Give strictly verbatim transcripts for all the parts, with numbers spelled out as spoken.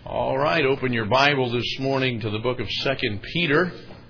All right, open your Bible this morning to the book of Second Peter.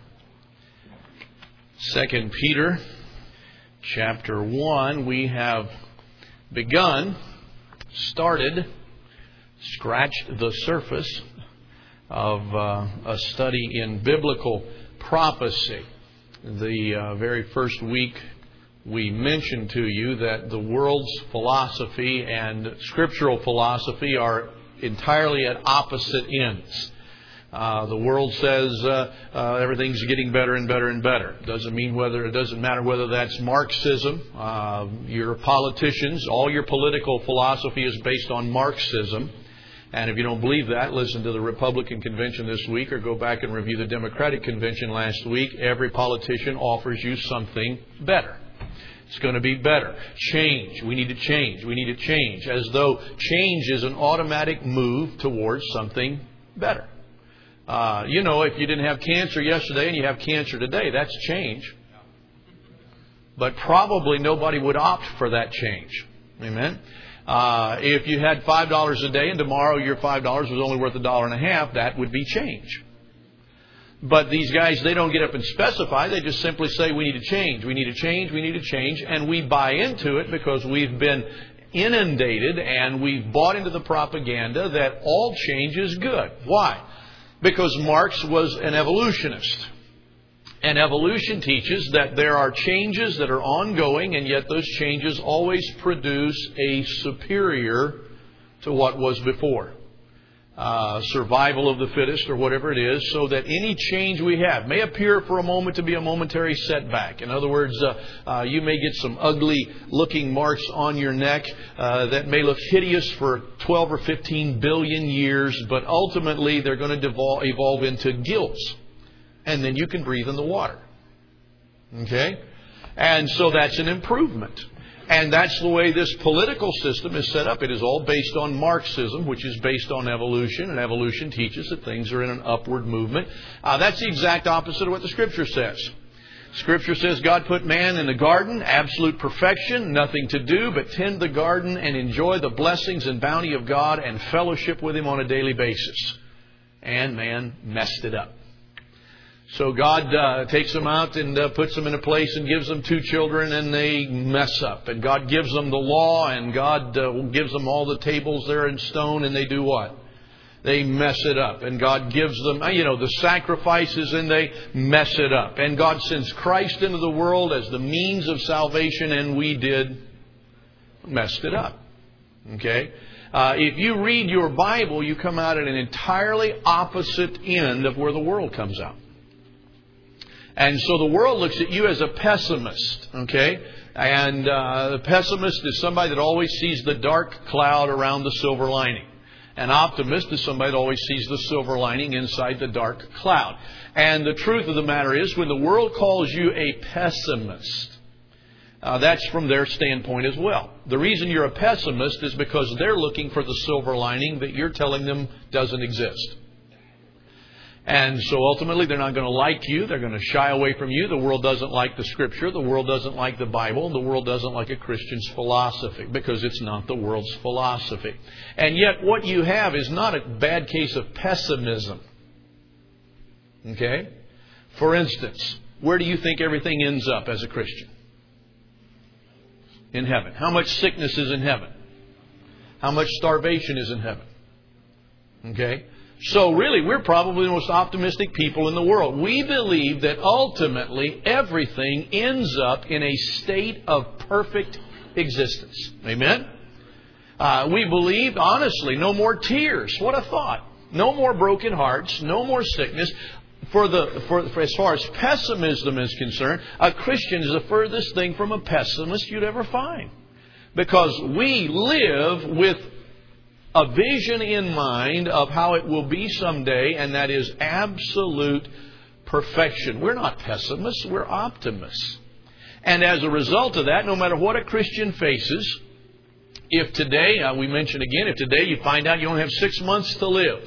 Second Peter, chapter one. We have begun, started, scratched the surface of uh, a study in biblical prophecy. The uh, very first week we mentioned to you that the world's philosophy and scriptural philosophy are entirely at opposite ends. Uh, the world says uh, uh, everything's getting better and better and better. Doesn't mean whether it doesn't matter whether that's Marxism. Uh, your politicians, all your political philosophy is based on Marxism. And if you don't believe that, listen to the Republican convention this week or go back and review the Democratic convention last week. Every politician offers you something better. It's going to be better. Change. We need to change. We need to change. As though change is an automatic move towards something better. Uh, you know, if you didn't have cancer yesterday and you have cancer today, that's change. But probably nobody would opt for that change. Amen? Uh, if you had five dollars a day and tomorrow your five dollars was only worth a dollar and a half, that would be change. But these guys, they don't get up and specify. They just simply say, we need to change. We need to change. We need to change. And we buy into it because we've been inundated and we've bought into the propaganda that all change is good. Why? Because Marx was an evolutionist. And evolution teaches that there are changes that are ongoing, and yet those changes always produce a superior to what was before. Uh, survival of the fittest or whatever it is, so that any change we have may appear for a moment to be a momentary setback. In other words, uh, uh, you may get some ugly looking marks on your neck uh, that may look hideous for twelve or fifteen billion years, but ultimately they're going to devolve, evolve into gills. And then you can breathe in the water. Okay? And so that's an improvement. And that's the way this political system is set up. It is all based on Marxism, which is based on evolution. And evolution teaches that things are in an upward movement. Uh, that's the exact opposite of what the Scripture says. Scripture says God put man in the garden, absolute perfection, nothing to do but tend the garden and enjoy the blessings and bounty of God and fellowship with Him on a daily basis. And man messed it up. So God uh, takes them out and uh, puts them in a place and gives them two children and they mess up. And God gives them the law and God uh, gives them all the tables there in stone and they do what? They mess it up. And God gives them, you know, the sacrifices and they mess it up. And God sends Christ into the world as the means of salvation and we did messed it up. Okay? Uh, if you read your Bible, you come out at an entirely opposite end of where the world comes out. And so the world looks at you as a pessimist, okay? And uh, the pessimist is somebody that always sees the dark cloud around the silver lining. An optimist is somebody that always sees the silver lining inside the dark cloud. And the truth of the matter is, when the world calls you a pessimist, uh, that's from their standpoint as well. The reason you're a pessimist is because they're looking for the silver lining that you're telling them doesn't exist. And so ultimately they're not going to like you. They're going to shy away from you. The world doesn't like the Scripture. The world doesn't like the Bible. The world doesn't like a Christian's philosophy because it's not the world's philosophy. And yet what you have is not a bad case of pessimism. Okay? For instance, where do you think everything ends up as a Christian? In heaven. How much sickness is in heaven? How much starvation is in heaven? Okay? So really, we're probably the most optimistic people in the world. We believe that ultimately everything ends up in a state of perfect existence. Amen? Uh, we believe, honestly, no more tears. What a thought. No more broken hearts. No more sickness. For the for, for as far as pessimism is concerned, a Christian is the furthest thing from a pessimist you'd ever find. Because we live with a vision in mind of how it will be someday, and that is absolute perfection. We're not pessimists, we're optimists. And as a result of that, no matter what a Christian faces, if today, uh, we mentioned again, if today you find out you only have six months to live,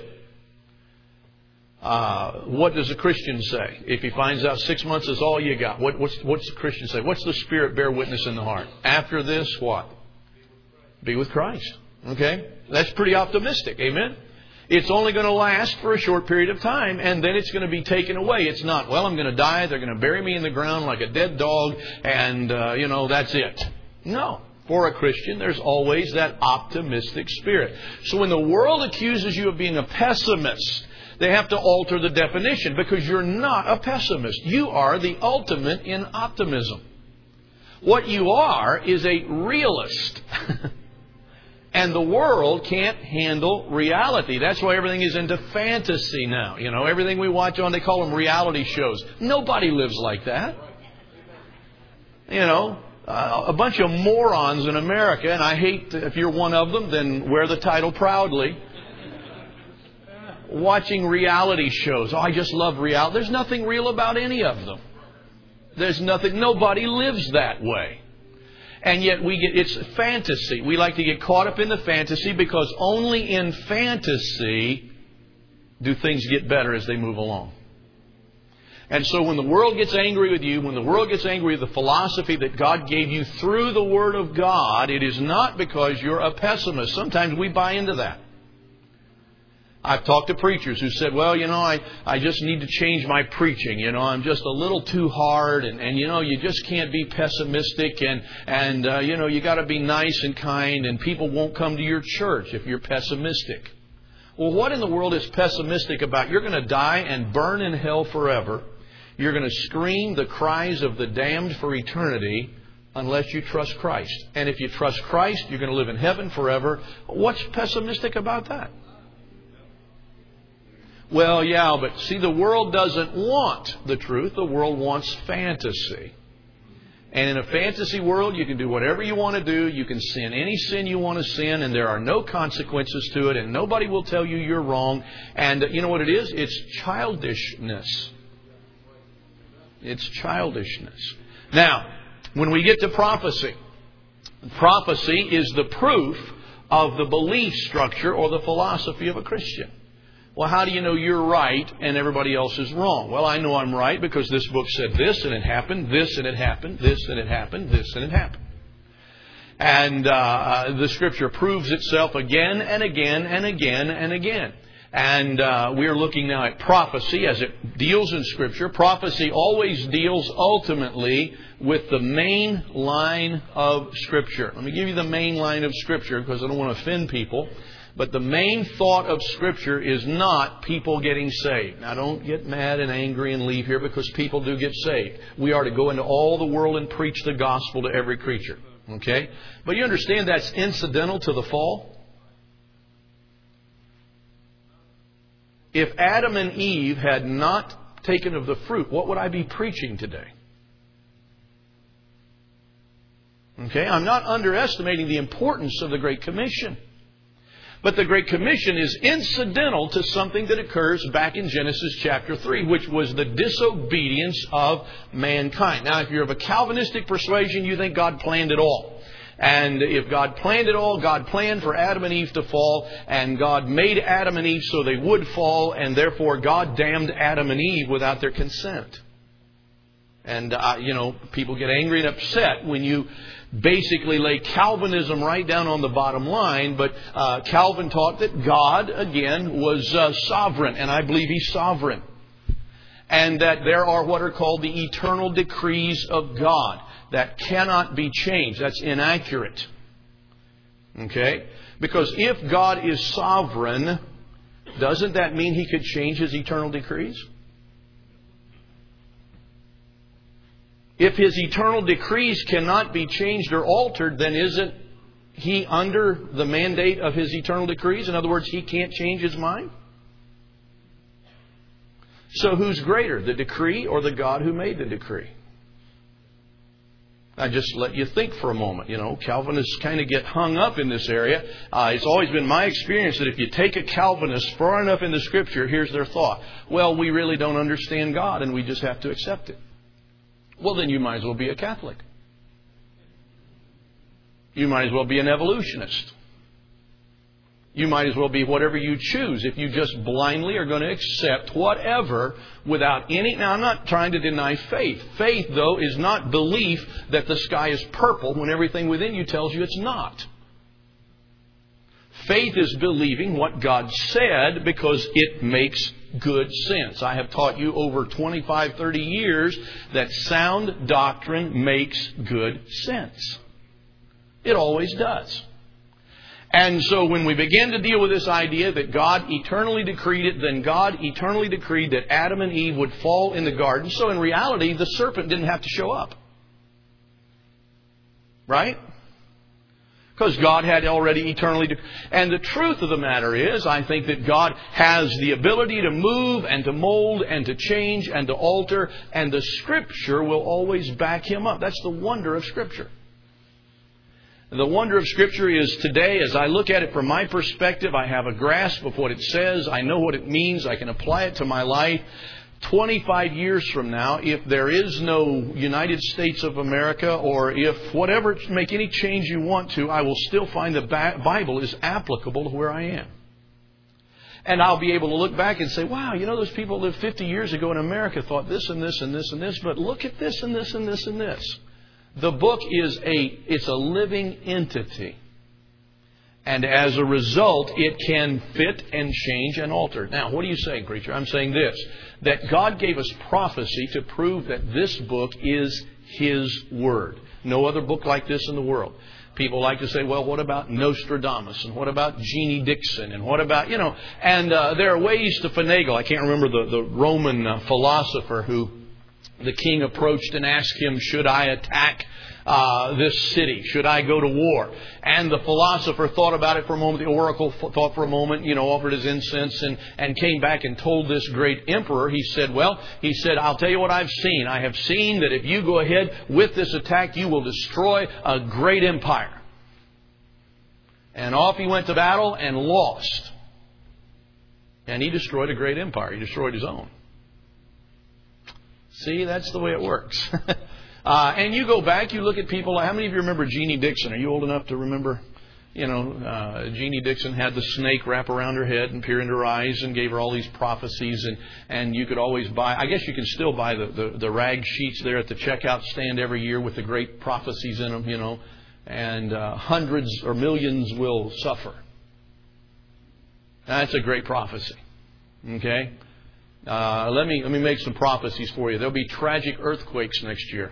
uh, what does a Christian say? If he finds out six months is all you got, what, what's, what's the Christian say? What's the Spirit bear witness in the heart? After this, what? Be with Christ. Okay? That's pretty optimistic. Amen? It's only going to last for a short period of time, and then it's going to be taken away. It's not, well, I'm going to die, they're going to bury me in the ground like a dead dog, and, uh, you know, that's it. No. For a Christian, there's always that optimistic spirit. So when the world accuses you of being a pessimist, they have to alter the definition, because you're not a pessimist. You are the ultimate in optimism. What you are is a realist. And the world can't handle reality. That's why everything is into fantasy now. You know, everything we watch on, they call them reality shows. Nobody lives like that. You know, uh, a bunch of morons in America, and I hate, if you're one of them, then wear the title proudly. Watching reality shows. Oh, I just love reality. There's nothing real about any of them. There's nothing, nobody lives that way. And yet we get, it's fantasy. We like to get caught up in the fantasy, because only in fantasy do things get better as they move along. And so when the world gets angry with you, when the world gets angry with the philosophy that God gave you through the Word of God, it is not because you're a pessimist. Sometimes we buy into that. I've talked to preachers who said, well, you know, I, I just need to change my preaching. You know, I'm just a little too hard. And, and you know, you just can't be pessimistic. And, and uh, you know, you got to be nice and kind. And people won't come to your church if you're pessimistic. Well, what in the world is pessimistic about? You're going to die and burn in hell forever. You're going to scream the cries of the damned for eternity unless you trust Christ. And if you trust Christ, you're going to live in heaven forever. What's pessimistic about that? Well, yeah, but see, the world doesn't want the truth. The world wants fantasy. And in a fantasy world, you can do whatever you want to do. You can sin any sin you want to sin, and there are no consequences to it, and nobody will tell you you're wrong. And you know what it is? It's childishness. It's childishness. Now, when we get to prophecy, prophecy is the proof of the belief structure or the philosophy of a Christian. Well, how do you know you're right and everybody else is wrong? Well, I know I'm right because this book said this and it happened, this and it happened, this and it happened, this and it happened. And uh, the Scripture proves itself again and again and again and again. And uh, we're looking now at prophecy as it deals in Scripture. Prophecy always deals ultimately with the main line of Scripture. Let me give you the main line of Scripture because I don't want to offend people. But the main thought of Scripture is not people getting saved. Now, don't get mad and angry and leave here because people do get saved. We are to go into all the world and preach the gospel to every creature. Okay? But you understand that's incidental to the fall? If Adam and Eve had not taken of the fruit, what would I be preaching today? Okay? I'm not underestimating the importance of the Great Commission. But the Great Commission is incidental to something that occurs back in Genesis chapter three, which was the disobedience of mankind. Now, if you're of a Calvinistic persuasion, you think God planned it all. And if God planned it all, God planned for Adam and Eve to fall, and God made Adam and Eve so they would fall, and therefore God damned Adam and Eve without their consent. And, uh, you know, people get angry and upset when you basically lay Calvinism right down on the bottom line. But uh, Calvin taught that God, again, was uh, sovereign. And I believe He's sovereign. And that there are what are called the eternal decrees of God that cannot be changed. That's inaccurate. Okay? Because if God is sovereign, doesn't that mean He could change His eternal decrees? If His eternal decrees cannot be changed or altered, then isn't He under the mandate of His eternal decrees? In other words, He can't change His mind? So who's greater, the decree or the God who made the decree? I just let you think for a moment. You know, Calvinists kind of get hung up in this area. Uh, it's always been my experience that if you take a Calvinist far enough in the Scripture, here's their thought. Well, we really don't understand God and we just have to accept it. Well, then you might as well be a Catholic. You might as well be an evolutionist. You might as well be whatever you choose if you just blindly are going to accept whatever without any... Now, I'm not trying to deny faith. Faith, though, is not belief that the sky is purple when everything within you tells you it's not. Faith is believing what God said because it makes good sense. I have taught you over twenty-five, thirty years that sound doctrine makes good sense. It always does. And so when we begin to deal with this idea that God eternally decreed it, then God eternally decreed that Adam and Eve would fall in the garden. So in reality, the serpent didn't have to show up. Right? Because God had already eternally... De- and the truth of the matter is, I think that God has the ability to move and to mold and to change and to alter. And the Scripture will always back Him up. That's the wonder of Scripture. The wonder of Scripture is today, as I look at it from my perspective, I have a grasp of what it says. I know what it means. I can apply it to my life. twenty-five years from now, if there is no United States of America, or if whatever, make any change you want to, I will still find the Bible is applicable to where I am. And I'll be able to look back and say, wow, you know, those people lived fifty years ago in America thought this and this and this and this, but look at this and this and this and this. The book is a, it's a living entity. And as a result, it can fit and change and alter. Now, what are you saying, preacher? I'm saying this, that God gave us prophecy to prove that this book is His Word. No other book like this in the world. People like to say, well, what about Nostradamus? And what about Jeannie Dixon? And what about, you know, and uh, there are ways to finagle. I can't remember the, the Roman uh, philosopher who the king approached and asked him, should I attack uh, this city? Should I go to war? And the philosopher thought about it for a moment. The oracle thought for a moment, you know, offered his incense and, and came back and told this great emperor. He said, well, he said, I'll tell you what I've seen. I have seen that if you go ahead with this attack, you will destroy a great empire. And off he went to battle and lost. And he destroyed a great empire. He destroyed his own. See, that's the way it works. uh, and you go back, you look at people. How many of you remember Jeannie Dixon? Are you old enough to remember? You know, uh, Jeannie Dixon had the snake wrap around her head and peer into her eyes and gave her all these prophecies. And, and you could always buy, I guess you can still buy the, the, the rag sheets there at the checkout stand every year with the great prophecies in them, you know. And uh, hundreds or millions will suffer. That's a great prophecy. Okay? Uh, let me let me make some prophecies for you. There'll be tragic earthquakes next year.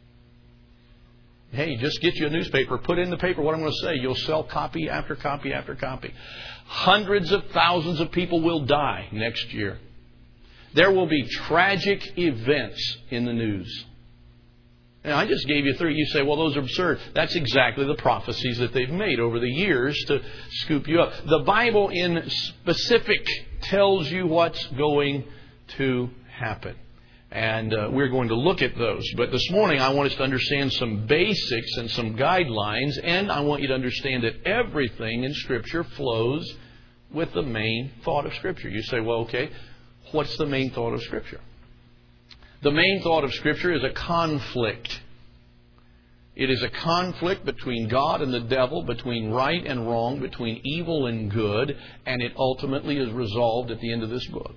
Hey, just get you a newspaper. Put in the paper what I'm going to say. You'll sell copy after copy after copy. Hundreds of thousands of people will die next year. There will be tragic events in the news. And I just gave you three. You say, well, those are absurd. That's exactly the prophecies that they've made over the years to scoop you up. The Bible in specific tells you what's going to happen. And uh, we're going to look at those. But this morning I want us to understand some basics and some guidelines. And I want you to understand that everything in Scripture flows with the main thought of Scripture. You say, well, okay, what's the main thought of Scripture? The main thought of Scripture is a conflict. It is a conflict between God and the devil, between right and wrong, between evil and good, and it ultimately is resolved at the end of this book.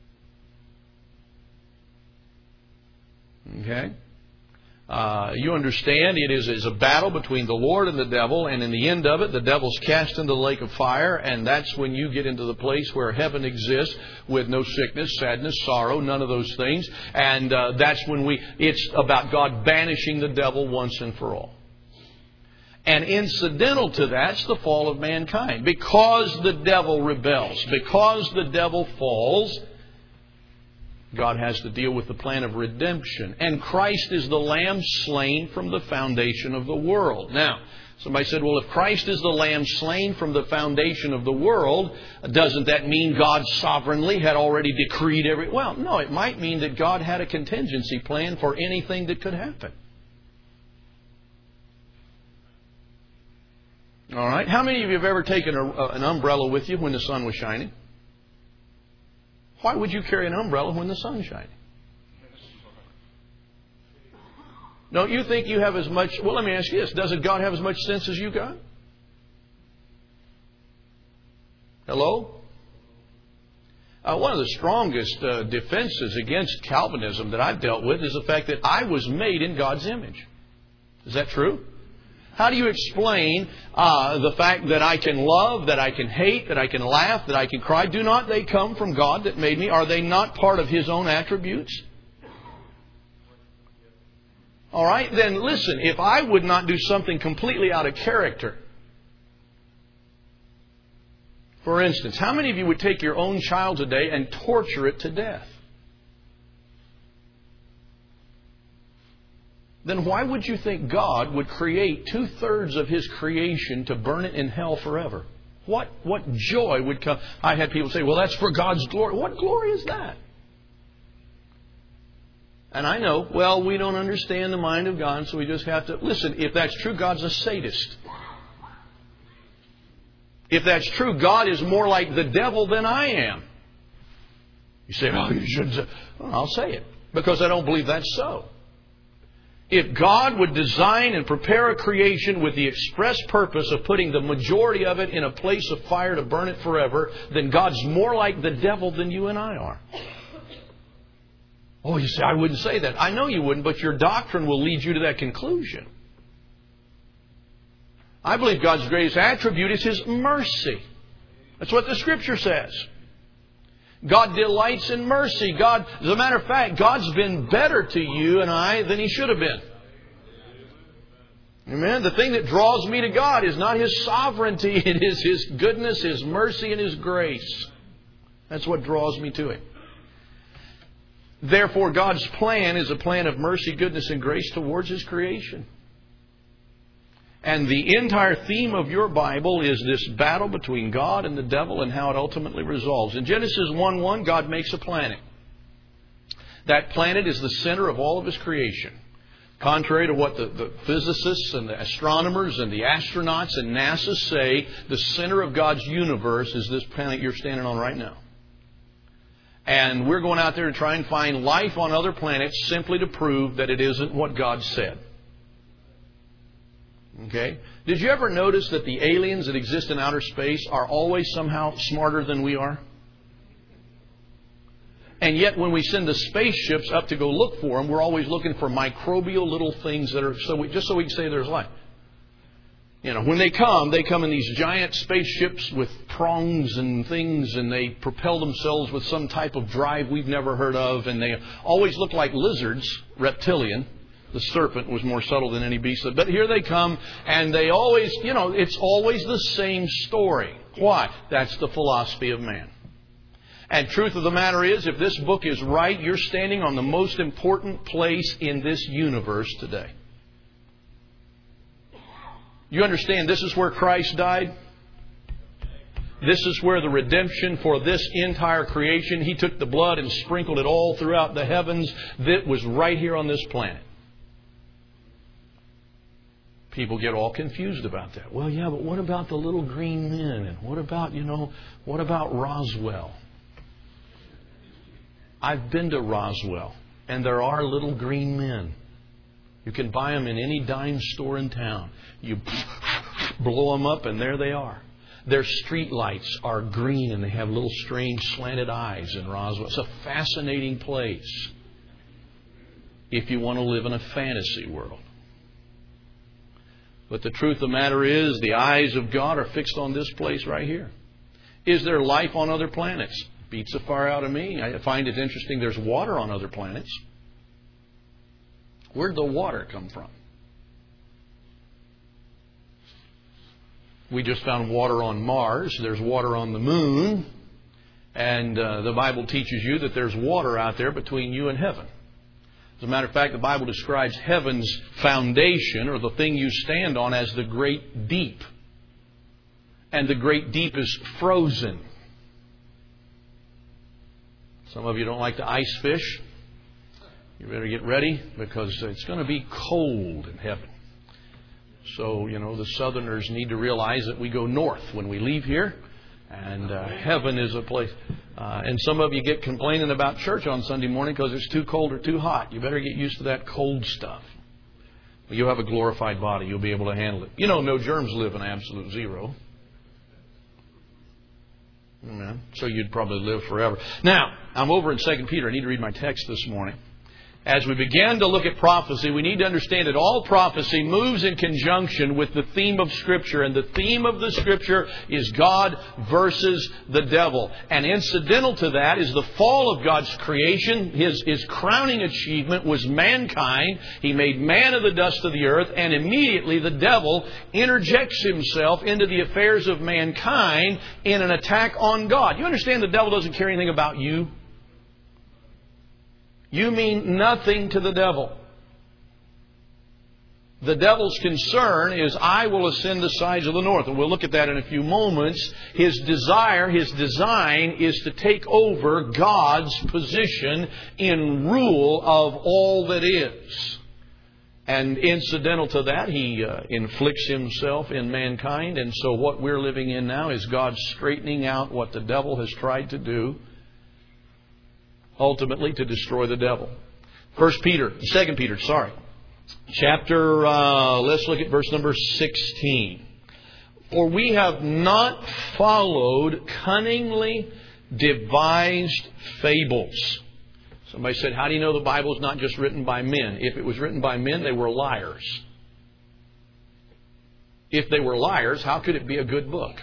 Okay? Uh, you understand it is, is a battle between the Lord and the devil, and in the end of it, the devil's cast into the lake of fire, and that's when you get into the place where heaven exists with no sickness, sadness, sorrow, none of those things. And uh, that's when we, it's about God banishing the devil once and for all. And incidental to that's the fall of mankind. Because the devil rebels, because the devil falls, God has to deal with the plan of redemption. And Christ is the Lamb slain from the foundation of the world. Now, somebody said, well, if Christ is the Lamb slain from the foundation of the world, doesn't that mean God sovereignly had already decreed every... Well, no, it might mean that God had a contingency plan for anything that could happen. All right. How many of you have ever taken a, an umbrella with you when the sun was shining? Why would you carry an umbrella when the sun's shining? Don't you think you have as much... Well, let me ask you this. Doesn't God have as much sense as you got? Hello? Uh, one of the strongest uh, defenses against Calvinism that I've dealt with is the fact that I was made in God's image. Is that true? How do you explain uh, the fact that I can love, that I can hate, that I can laugh, that I can cry? Do not they come from God that made me? Are they not part of His own attributes? All right, then listen, if I would not do something completely out of character, for instance, how many of you would take your own child today and torture it to death? Then why would you think God would create two-thirds of His creation to burn it in hell forever? What, what joy would come? I had people say, well, that's for God's glory. What glory is that? And I know, well, we don't understand the mind of God, so we just have to... Listen, if that's true, God's a sadist. If that's true, God is more like the devil than I am. You say, oh, you shouldn't say... Well, I'll say it, because I don't believe that's so. If God would design and prepare a creation with the express purpose of putting the majority of it in a place of fire to burn it forever, then God's more like the devil than you and I are. Oh, you say, I wouldn't say that. I know you wouldn't, but your doctrine will lead you to that conclusion. I believe God's greatest attribute is His mercy. That's what the Scripture says. God delights in mercy. God, as a matter of fact, God's been better to you and I than He should have been. Amen. The thing that draws me to God is not His sovereignty. It is His goodness, His mercy, and His grace. That's what draws me to Him. Therefore, God's plan is a plan of mercy, goodness, and grace towards His creation. And the entire theme of your Bible is this battle between God and the devil and how it ultimately resolves. In Genesis one one, God makes a planet. That planet is the center of all of His creation. Contrary to what the, the physicists and the astronomers and the astronauts and NASA say, the center of God's universe is this planet you're standing on right now. And we're going out there to try and find life on other planets simply to prove that it isn't what God said. Okay? Did you ever notice that the aliens that exist in outer space are always somehow smarter than we are? And yet when we send the spaceships up to go look for them, we're always looking for microbial little things that are so we, just so we can say there's life. You know, when they come, they come in these giant spaceships with prongs and things, and they propel themselves with some type of drive we've never heard of, and they always look like lizards, reptilian. The serpent was more subtle than any beast. But here they come, and they always, you know, it's always the same story. Why? That's the philosophy of man. And truth of the matter is, if this book is right, you're standing on the most important place in this universe today. You understand this is where Christ died? This is where the redemption for this entire creation, He took the blood and sprinkled it all throughout the heavens. That was right here on this planet. People get all confused about that. Well, yeah, but what about the little green men? And what about, you know, what about Roswell? I've been to Roswell, and there are little green men. You can buy them in any dime store in town. You blow them up, and there they are. Their street lights are green, and they have little strange slanted eyes in Roswell. It's a fascinating place if you want to live in a fantasy world. But the truth of the matter is, the eyes of God are fixed on this place right here. Is there life on other planets? Beats the fire out of me. I find it interesting there's water on other planets. Where'd the water come from? We just found water on Mars. There's water on the moon. And uh, the Bible teaches you that there's water out there between you and heaven. As a matter of fact, the Bible describes heaven's foundation, or the thing you stand on, as the great deep. And the great deep is frozen. Some of you don't like to ice fish. You better get ready, because it's going to be cold in heaven. So, you know, the Southerners need to realize that we go north when we leave here. And uh, heaven is a place. Uh, and some of you get complaining about church on Sunday morning because it's too cold or too hot. You better get used to that cold stuff. Well, you'll have a glorified body. You'll be able to handle it. You know, no germs live in absolute zero. Amen. So you'd probably live forever. Now, I'm over in Second Peter. I need to read my text this morning. As we begin to look at prophecy, we need to understand that all prophecy moves in conjunction with the theme of Scripture. And the theme of the Scripture is God versus the devil. And incidental to that is the fall of God's creation. His, his crowning achievement was mankind. He made man of the dust of the earth. And immediately the devil interjects himself into the affairs of mankind in an attack on God. You understand the devil doesn't care anything about you? You mean nothing to the devil. The devil's concern is, I will ascend the sides of the north. And we'll look at that in a few moments. His desire, his design is to take over God's position in rule of all that is. And incidental to that, He uh, inflicts Himself in mankind. And so what we're living in now is God straightening out what the devil has tried to do, ultimately to destroy the devil. First Peter, Second Peter, sorry. Chapter, uh, let's look at verse number sixteen. For we have not followed cunningly devised fables. Somebody said, how do you know the Bible is not just written by men? If it was written by men, they were liars. If they were liars, how could it be a good book?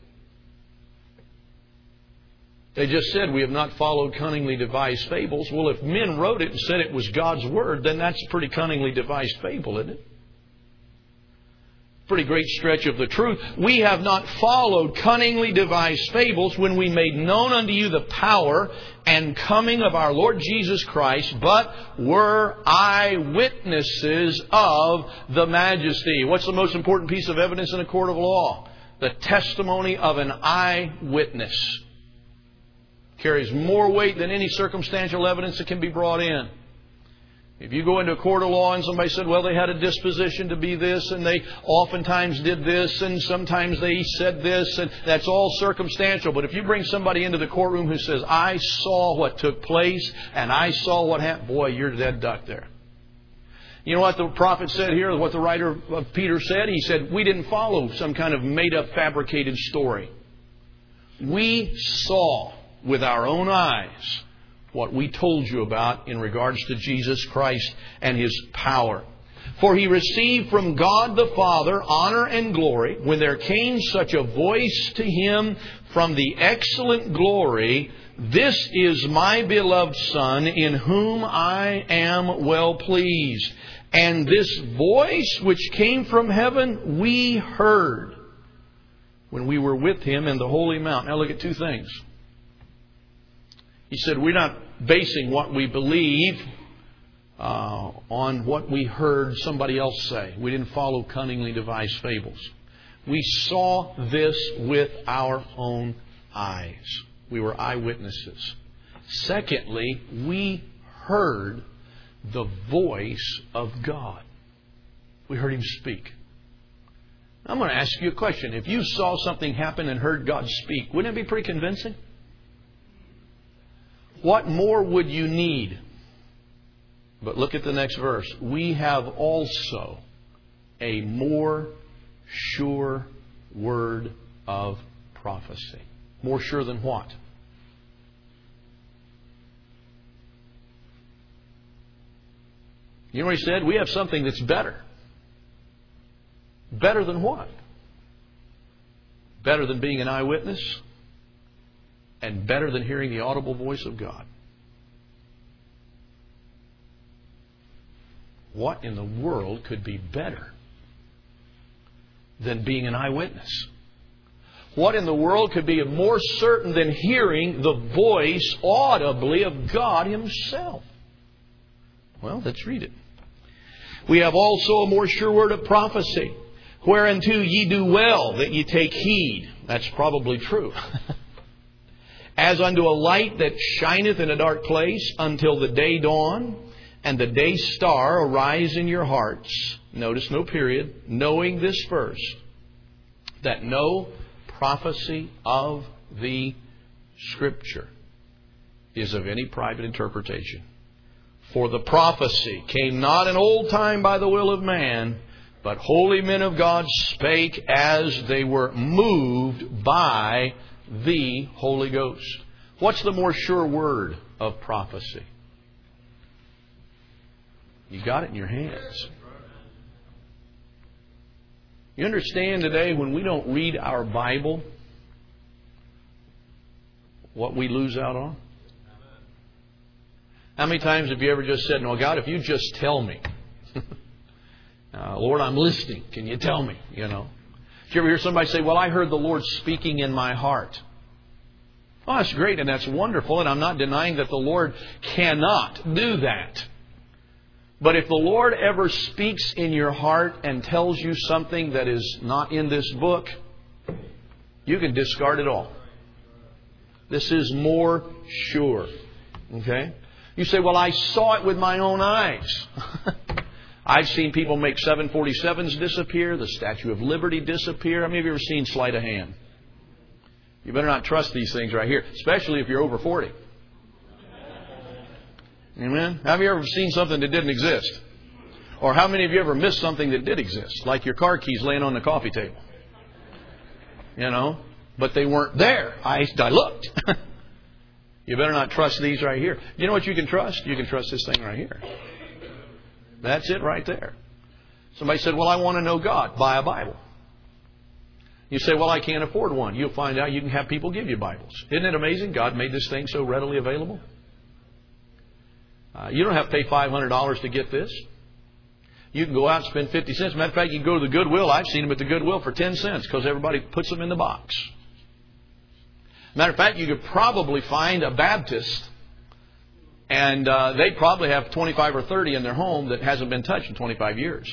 They just said, we have not followed cunningly devised fables. Well, if men wrote it and said it was God's Word, then that's a pretty cunningly devised fable, isn't it? Pretty great stretch of the truth. We have not followed cunningly devised fables when we made known unto you the power and coming of our Lord Jesus Christ, but were eyewitnesses of the majesty. What's the most important piece of evidence in a court of law? The testimony of an eyewitness. Carries more weight than any circumstantial evidence that can be brought in. If you go into a court of law and somebody said, well, they had a disposition to be this, and they oftentimes did this, and sometimes they said this, and that's all circumstantial. But if you bring somebody into the courtroom who says, I saw what took place, and I saw what happened, boy, you're dead duck there. You know what the prophet said here, what the writer of Peter said? He said, we didn't follow some kind of made-up, fabricated story. We saw with our own eyes what we told you about in regards to Jesus Christ and His power. For He received from God the Father honor and glory when there came such a voice to Him from the excellent glory, this is my beloved Son in whom I am well pleased. And this voice which came from heaven we heard when we were with Him in the holy mount. Now look at two things. He said, we're not basing what we believe uh, on what we heard somebody else say. We didn't follow cunningly devised fables. We saw this with our own eyes. We were eyewitnesses. Secondly, we heard the voice of God. We heard Him speak. I'm going to ask you a question. If you saw something happen and heard God speak, wouldn't it be pretty convincing? What more would you need? But look at the next verse. We have also a more sure word of prophecy. More sure than what? You know what he said? We have something that's better. Better than what? Better than being an eyewitness? And better than hearing the audible voice of God. What in the world could be better than being an eyewitness? What in the world could be more certain than hearing the voice audibly of God Himself? Well, let's read it. We have also a more sure word of prophecy, whereunto ye do well that ye take heed. That's probably true. As unto a light that shineth in a dark place until the day dawn and the day star arise in your hearts. Notice no period. Knowing this first, that no prophecy of the Scripture is of any private interpretation. For the prophecy came not in old time by the will of man, but holy men of God spake as they were moved by the Holy Ghost. What's the more sure word of prophecy? You got it in your hands. You understand today when we don't read our Bible, what we lose out on? How many times have you ever just said, no, God, if you just tell me. uh, Lord, I'm listening. Can you tell me? You know. Did you ever hear somebody say, well, I heard the Lord speaking in my heart? Oh, that's great and that's wonderful. And I'm not denying that the Lord cannot do that. But if the Lord ever speaks in your heart and tells you something that is not in this book, you can discard it all. This is more sure. Okay? You say, well, I saw it with my own eyes. I've seen people make seven forty-sevens disappear, the Statue of Liberty disappear. How many of you have ever seen sleight of hand? You better not trust these things right here, especially if you're over forty. Amen? Have you ever seen something that didn't exist? Or how many of you ever missed something that did exist? Like your car keys laying on the coffee table. You know? But they weren't there. I, I looked. You better not trust these right here. You know what you can trust? You can trust this thing right here. That's it right there. Somebody said, well, I want to know God. Buy a Bible. You say, well, I can't afford one. You'll find out you can have people give you Bibles. Isn't it amazing? God made this thing so readily available. Uh, you don't have to pay five hundred dollars to get this. You can go out and spend fifty cents. Matter of fact, you can go to the Goodwill. I've seen them at the Goodwill for ten cents because everybody puts them in the box. Matter of fact, you could probably find a Baptist and uh, they probably have twenty-five or thirty in their home that hasn't been touched in twenty-five years.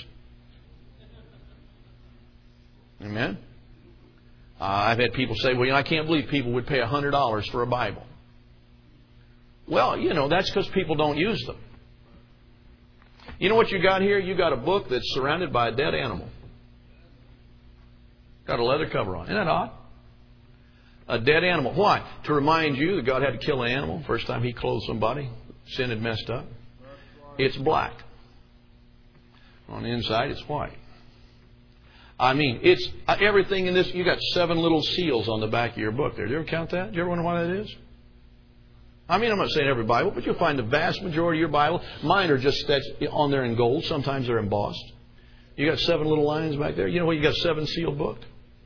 Amen? Uh, I've had people say, well, you know, I can't believe people would pay one hundred dollars for a Bible. Well, you know, that's because people don't use them. You know what you got here? You got a book that's surrounded by a dead animal. Got a leather cover on. Isn't that odd? A dead animal. Why? To remind you that God had to kill an animal first time He clothed somebody. Sin had messed up. It's black. On the inside, it's white. I mean, it's everything in this. You got seven little seals on the back of your book there. Did you ever count that? Do you ever wonder why that is? I mean, I'm not saying every Bible, but you'll find the vast majority of your Bible. Mine are just on there in gold. Sometimes they're embossed. You got seven little lines back there. You know what? You got a seven sealed book.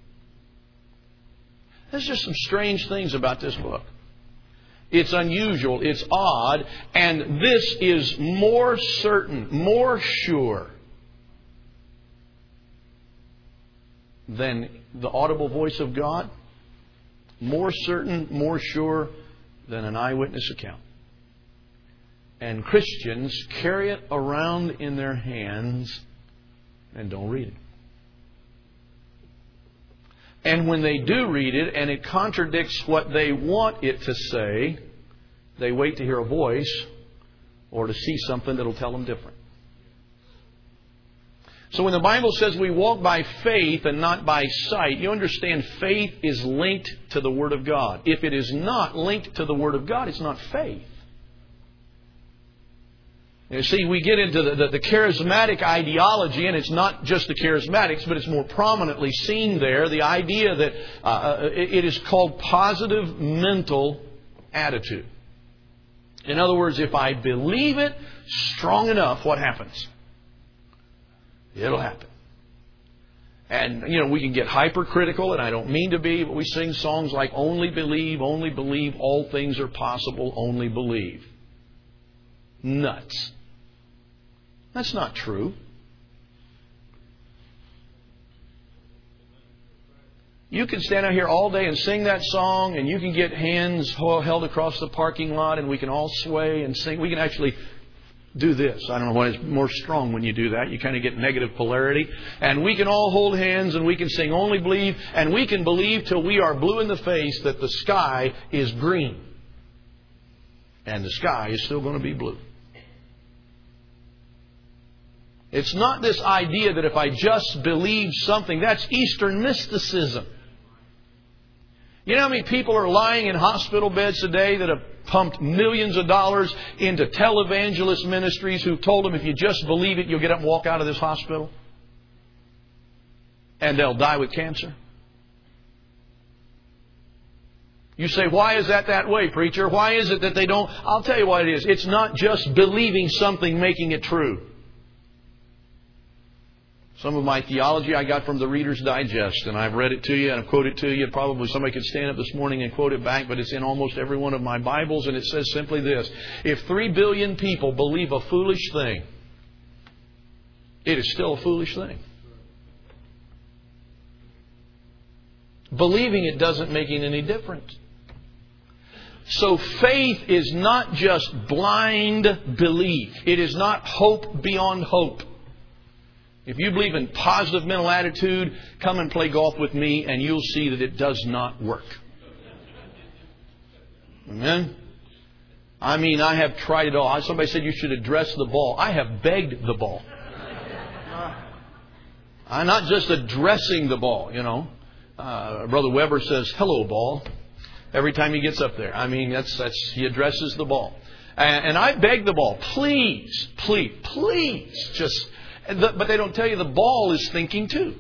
There's just some strange things about this book. It's unusual. It's odd. And this is more certain, more sure than the audible voice of God. More certain, more sure than an eyewitness account. And Christians carry it around in their hands and don't read it. And when they do read it and it contradicts what they want it to say, they wait to hear a voice or to see something that will tell them different. So when the Bible says we walk by faith and not by sight, you understand faith is linked to the Word of God. If it is not linked to the Word of God, it's not faith. You see, we get into the, the, the charismatic ideology, and it's not just the charismatics, but it's more prominently seen there. The idea that uh, it is called positive mental attitude. In other words, if I believe it strong enough, what happens? It'll happen. And, you know, we can get hypercritical, and I don't mean to be, but we sing songs like, only believe, only believe, all things are possible, only believe. Nuts. That's not true. You can stand out here all day and sing that song, and you can get hands held across the parking lot, and we can all sway and sing. We can actually do this. I don't know why it's more strong when you do that. You kind of get negative polarity. And we can all hold hands and we can sing only believe. And we can believe till we are blue in the face that the sky is green. And the sky is still going to be blue. It's not this idea that if I just believe something, that's Eastern mysticism. You know how many people are lying in hospital beds today that have pumped millions of dollars into televangelist ministries who told them if you just believe it, you'll get up and walk out of this hospital? And they'll die with cancer. You say, why is that that way, preacher? Why is it that they don't? I'll tell you what it is. It's not just believing something, making it true. Some of my theology I got from the Reader's Digest, and I've read it to you and I've quoted it to you. Probably somebody could stand up this morning and quote it back, but it's in almost every one of my Bibles, and it says simply this: if three billion people believe a foolish thing, it is still a foolish thing. Believing it doesn't make any difference. So faith is not just blind belief. It is not hope beyond hope. If you believe in positive mental attitude, come and play golf with me and you'll see that it does not work. Amen? I mean, I have tried it all. Somebody said you should address the ball. I have begged the ball. I'm not just addressing the ball, you know. Uh, Brother Weber says, "Hello, ball," every time he gets up there. I mean, that's that's he addresses the ball. And, and I beg the ball, please, please, please, just... But they don't tell you the ball is thinking too.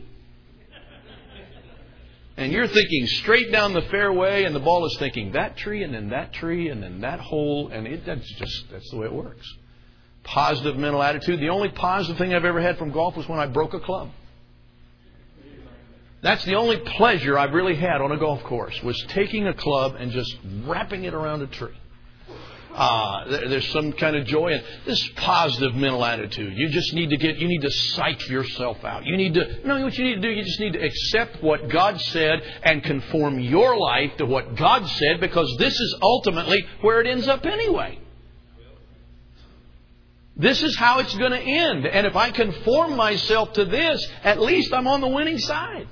And you're thinking straight down the fairway, and the ball is thinking that tree, and then that tree, and then that hole, and it, that's just that's the way it works. Positive mental attitude. The only positive thing I've ever had from golf was when I broke a club. That's the only pleasure I've really had on a golf course, was taking a club and just wrapping it around a tree. Uh, there's some kind of joy in this positive mental attitude. You just need to get, you need to psych yourself out. You need to, no, what you need to do, you just need to accept what God said and conform your life to what God said, because this is ultimately where it ends up anyway. This is how it's going to end. And if I conform myself to this, at least I'm on the winning side.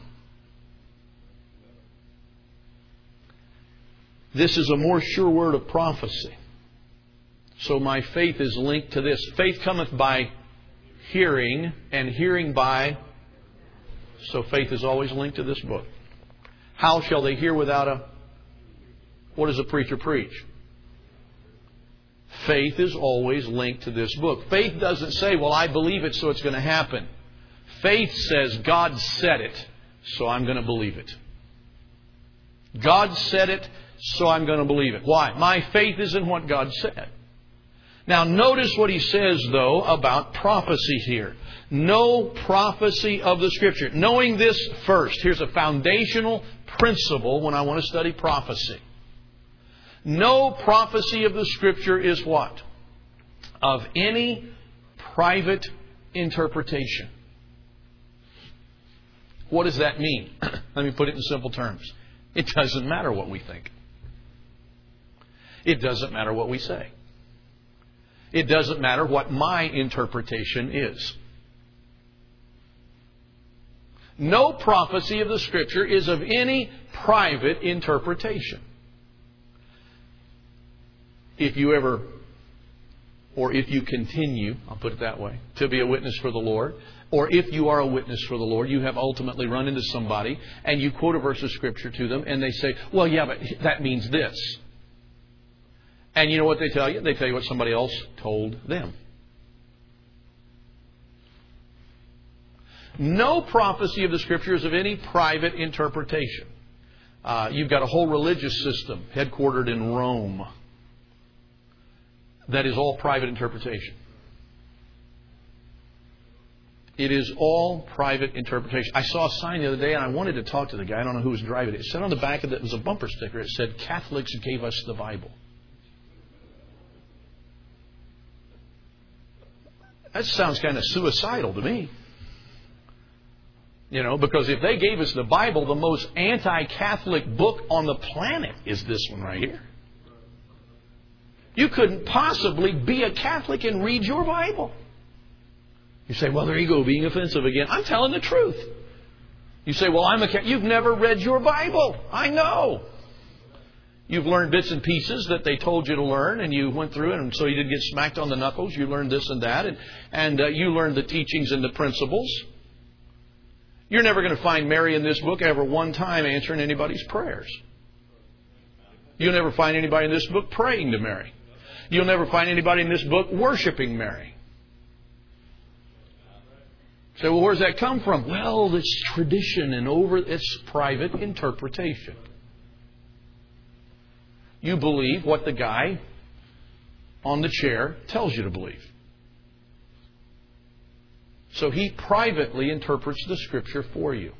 This is a more sure word of prophecy. So my faith is linked to this. Faith cometh by hearing, and hearing by... So faith is always linked to this book. How shall they hear without a... What does a preacher preach? Faith is always linked to this book. Faith doesn't say, well, I believe it, so it's going to happen. Faith says, God said it, so I'm going to believe it. God said it, so I'm going to believe it. Why? My faith is in what God said. Now notice what he says, though, about prophecy here. No prophecy of the Scripture. Knowing this first, here's a foundational principle when I want to study prophecy. No prophecy of the Scripture is what? Of any private interpretation. What does that mean? Let me put it in simple terms. It doesn't matter what we think. It doesn't matter what we say. It doesn't matter what my interpretation is. No prophecy of the Scripture is of any private interpretation. If you ever, or if you continue, I'll put it that way, to be a witness for the Lord, or if you are a witness for the Lord, you have ultimately run into somebody and you quote a verse of Scripture to them and they say, well, yeah, but that means this. And you know what they tell you? They tell you what somebody else told them. No prophecy of the Scripture is of any private interpretation. Uh, you've got a whole religious system headquartered in Rome that is all private interpretation. It is all private interpretation. I saw a sign the other day and I wanted to talk to the guy. I don't know who was driving it. It said on the back of it, it was a bumper sticker. It said, Catholics gave us the Bible. That sounds kind of suicidal to me. You know, because if they gave us the Bible, the most anti-Catholic book on the planet is this one right here. You couldn't possibly be a Catholic and read your Bible. You say, well, there you go, being offensive again. I'm telling the truth. You say, well, I'm a Catholic. You've never read your Bible. I know. You've learned bits and pieces that they told you to learn, and you went through it, and so you didn't get smacked on the knuckles. You learned this and that, and, and uh, you learned the teachings and the principles. You're never going to find Mary in this book ever one time answering anybody's prayers. You'll never find anybody in this book praying to Mary. You'll never find anybody in this book worshiping Mary. Say, well, where's that come from? Well, it's tradition and over it's private interpretation. You believe what the guy on the chair tells you to believe. So He privately interprets the Scripture for you.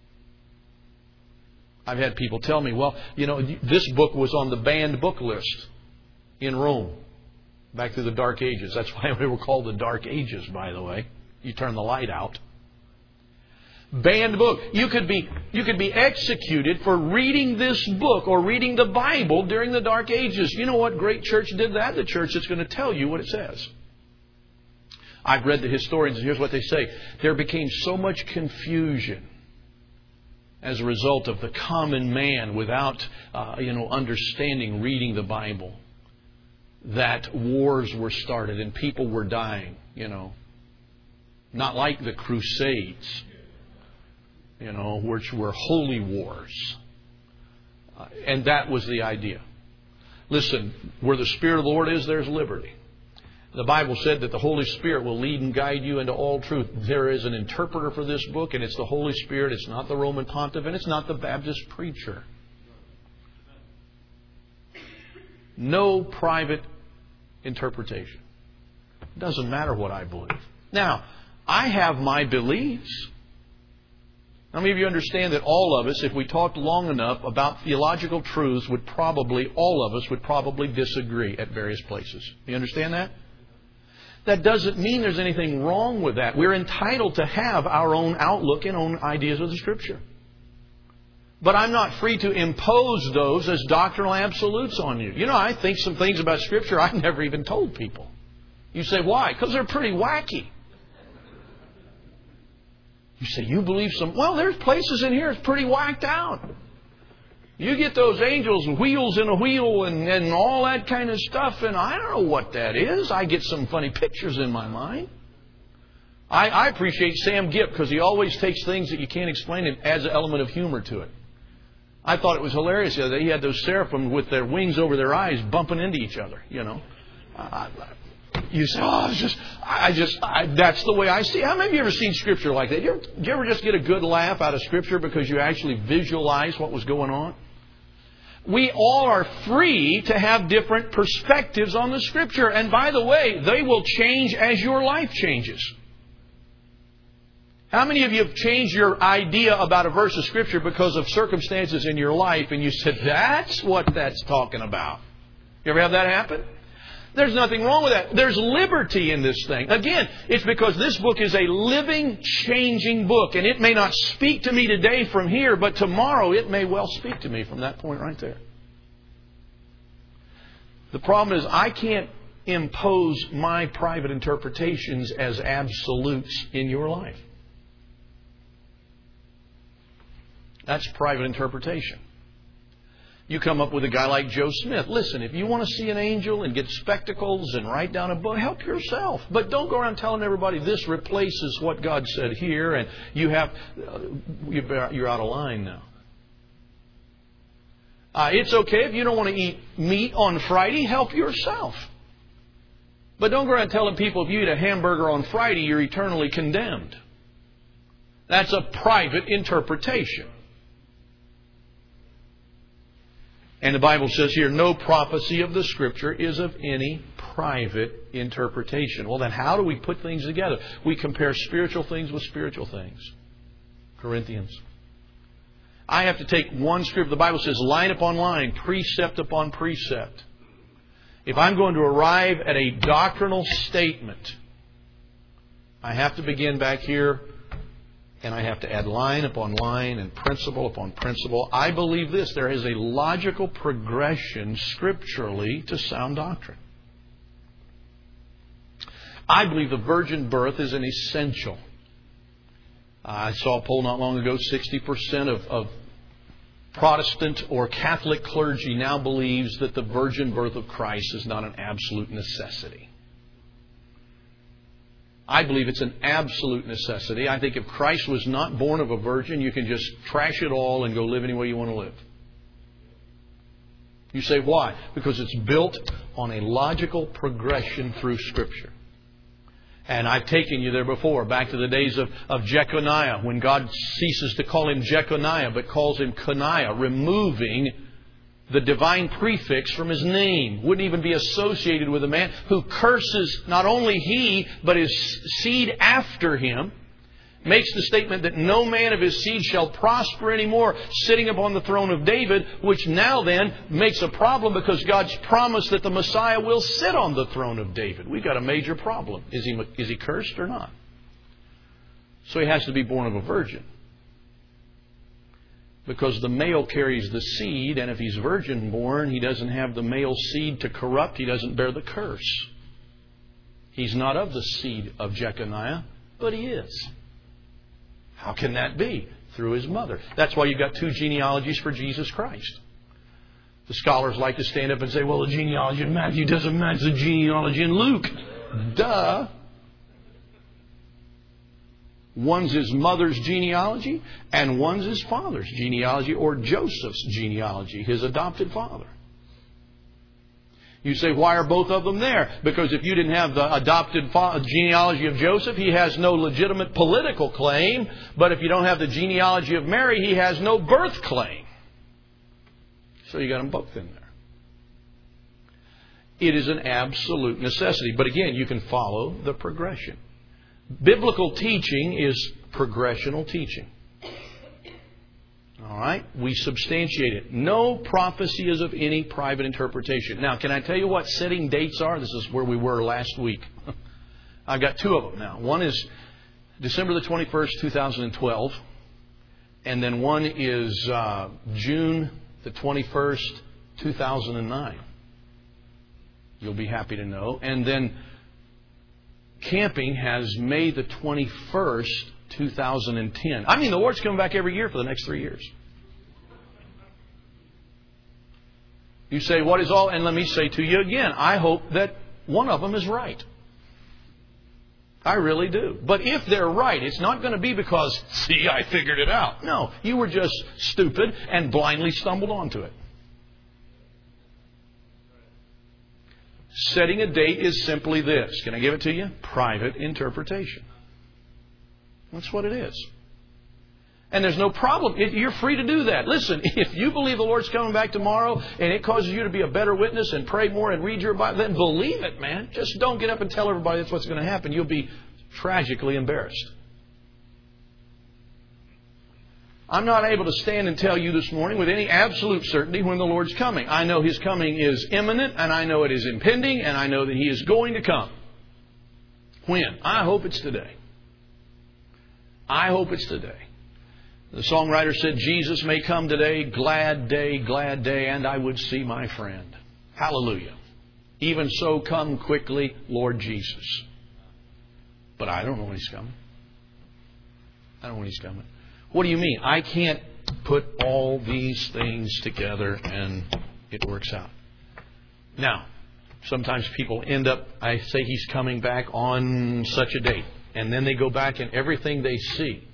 I've had people tell me, well, you know, this book was on the banned book list in Rome back through the Dark Ages. That's why they were called the Dark Ages, by the way. You turn the light out. Banned book. You could be you could be executed for reading this book or reading the Bible during the Dark Ages. You know what great church did that? The church that's going to tell you what it says. I've read the historians, and here's what they say. There became so much confusion as a result of the common man without uh, you know, understanding reading the Bible, that wars were started and people were dying, you know. Not like the Crusades, you know, which were holy wars. Uh, and that was the idea. Listen, where the Spirit of the Lord is, there's liberty. The Bible said that the Holy Spirit will lead and guide you into all truth. There is an interpreter for this book, and it's the Holy Spirit. It's not the Roman pontiff, and it's not the Baptist preacher. No private interpretation. It doesn't matter what I believe. Now, I have my beliefs. How many of you understand that all of us, if we talked long enough about theological truths, would probably, all of us would probably disagree at various places? You understand that? That doesn't mean there's anything wrong with that. We're entitled to have our own outlook and own ideas of the Scripture. But I'm not free to impose those as doctrinal absolutes on you. You know, I think some things about Scripture I've never even told people. You say, why? Because they're pretty wacky. You say, you believe some... Well, there's places in here that's pretty whacked out. You get those angels and wheels in a wheel and, and all that kind of stuff, and I don't know what that is. I get some funny pictures in my mind. I, I appreciate Sam Gipp because he always takes things that you can't explain and adds an element of humor to it. I thought it was hilarious the other day. He had those seraphim with their wings over their eyes bumping into each other, you know. I, You say, oh, it's just, I just, I, that's the way I see it. How many of you ever seen Scripture like that? You ever, did you ever just get a good laugh out of Scripture because you actually visualize what was going on? We all are free to have different perspectives on the Scripture. And by the way, they will change as your life changes. How many of you have changed your idea about a verse of Scripture because of circumstances in your life and you said, that's what that's talking about? You ever have that happen? There's nothing wrong with that. There's liberty in this thing. Again, it's because this book is a living, changing book. And it may not speak to me today from here, but tomorrow it may well speak to me from that point right there. The problem is I can't impose my private interpretations as absolutes in your life. That's private interpretation. You come up with a guy like Joe Smith. Listen, if you want to see an angel and get spectacles and write down a book, help yourself. But don't go around telling everybody this replaces what God said here and you have, uh, you're out of line now. Uh, it's okay if you don't want to eat meat on Friday, help yourself. But don't go around telling people if you eat a hamburger on Friday, you're eternally condemned. That's a private interpretation. And the Bible says here, no prophecy of the Scripture is of any private interpretation. Well, then how do we put things together? We compare spiritual things with spiritual things. Corinthians. I have to take one scripture. The Bible says line upon line, precept upon precept. If I'm going to arrive at a doctrinal statement, I have to begin back here. And I have to add line upon line and principle upon principle. I believe this. There is a logical progression scripturally to sound doctrine. I believe the virgin birth is an essential. I saw a poll not long ago, sixty percent of, of Protestant or Catholic clergy now believes that the virgin birth of Christ is not an absolute necessity. I believe it's an absolute necessity. I think if Christ was not born of a virgin, you can just trash it all and go live any way you want to live. You say, why? Because it's built on a logical progression through Scripture. And I've taken you there before, back to the days of, of Jeconiah, when God ceases to call him Jeconiah, but calls him Coniah, removing the divine prefix from his name. Wouldn't even be associated with a man who curses not only he, but his seed after him. Makes the statement that no man of his seed shall prosper anymore, sitting upon the throne of David, which now then makes a problem because God's promised that the Messiah will sit on the throne of David. We've got a major problem. Is he, is he cursed or not? So he has to be born of a virgin. Because the male carries the seed, and if he's virgin born, he doesn't have the male seed to corrupt. He doesn't bear the curse. He's not of the seed of Jeconiah, but he is. How can that be? Through his mother. That's why you've got two genealogies for Jesus Christ. The scholars like to stand up and say, well, the genealogy in Matthew doesn't match the genealogy in Luke. Duh. One's his mother's genealogy, and one's his father's genealogy, or Joseph's genealogy, his adopted father. You say, why are both of them there? Because if you didn't have the adopted genealogy of Joseph, he has no legitimate political claim. But if you don't have the genealogy of Mary, he has no birth claim. So you got them both in there. It is an absolute necessity. But again, you can follow the progression. Biblical teaching is progressional teaching. All right? We substantiate it. No prophecy is of any private interpretation. Now, can I tell you what setting dates are? This is where we were last week. I've got two of them now. One is December the twenty-first, two thousand twelve. And then one is uh, June the twenty-first, two thousand nine. You'll be happy to know. And then camping has May the twenty-first, two thousand ten. I mean, the Lord's coming back every year for the next three years. You say, what is all? And let me say to you again, I hope that one of them is right. I really do. But if they're right, it's not going to be because, see, I figured it out. No, you were just stupid and blindly stumbled onto it. Setting a date is simply this. Can I give it to you? Private interpretation. That's what it is. And there's no problem. You're free to do that. Listen, if you believe the Lord's coming back tomorrow and it causes you to be a better witness and pray more and read your Bible, then believe it, man. Just don't get up and tell everybody that's what's going to happen. You'll be tragically embarrassed. I'm not able to stand and tell you this morning with any absolute certainty when the Lord's coming. I know His coming is imminent, and I know it is impending, and I know that He is going to come. When? I hope it's today. I hope it's today. The songwriter said, Jesus may come today, glad day, glad day, and I would see my friend. Hallelujah. Even so, come quickly, Lord Jesus. But I don't know when He's coming. I don't know when He's coming. What do you mean? I can't put all these things together and it works out. Now, sometimes people end up, I say He's coming back on such a date. And then they go back and everything they see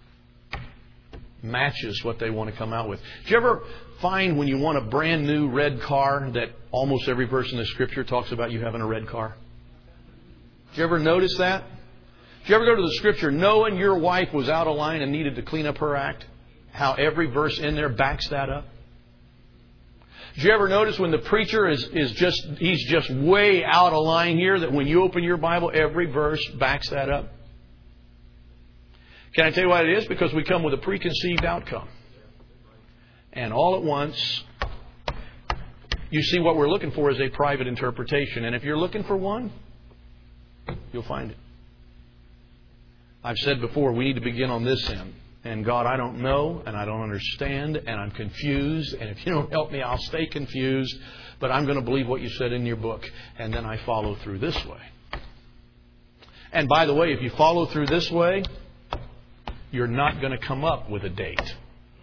matches what they want to come out with. Do you ever find when you want a brand new red car that almost every verse in the Scripture talks about you having a red car? Do you ever notice that? Do you ever go to the Scripture knowing your wife was out of line and needed to clean up her act? How every verse in there backs that up? Do you ever notice when the preacher is, is just, he's just way out of line here, that when you open your Bible, every verse backs that up? Can I tell you what it is? Because we come with a preconceived outcome. And all at once, you see what we're looking for is a private interpretation. And if you're looking for one, you'll find it. I've said before, we need to begin on this end. And God, I don't know, and I don't understand, and I'm confused. And if you don't help me, I'll stay confused. But I'm going to believe what you said in your book. And then I follow through this way. And by the way, if you follow through this way, you're not going to come up with a date.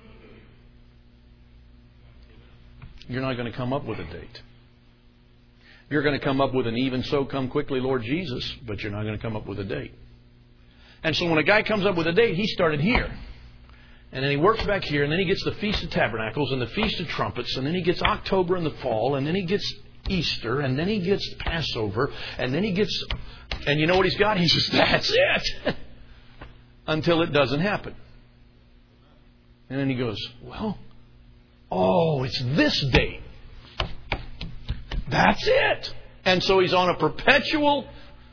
You're not going to come up with a date. You're going to come up with an even so come quickly, Lord Jesus, but you're not going to come up with a date. And so when a guy comes up with a date, he started here. And then he works back here, and then he gets the Feast of Tabernacles and the Feast of Trumpets, and then he gets October in the fall, and then he gets Easter, and then he gets Passover, and then he gets... And you know what he's got? He says, that's it! Until it doesn't happen. And then he goes, well, Oh, it's this date. That's it. And so he's on a perpetual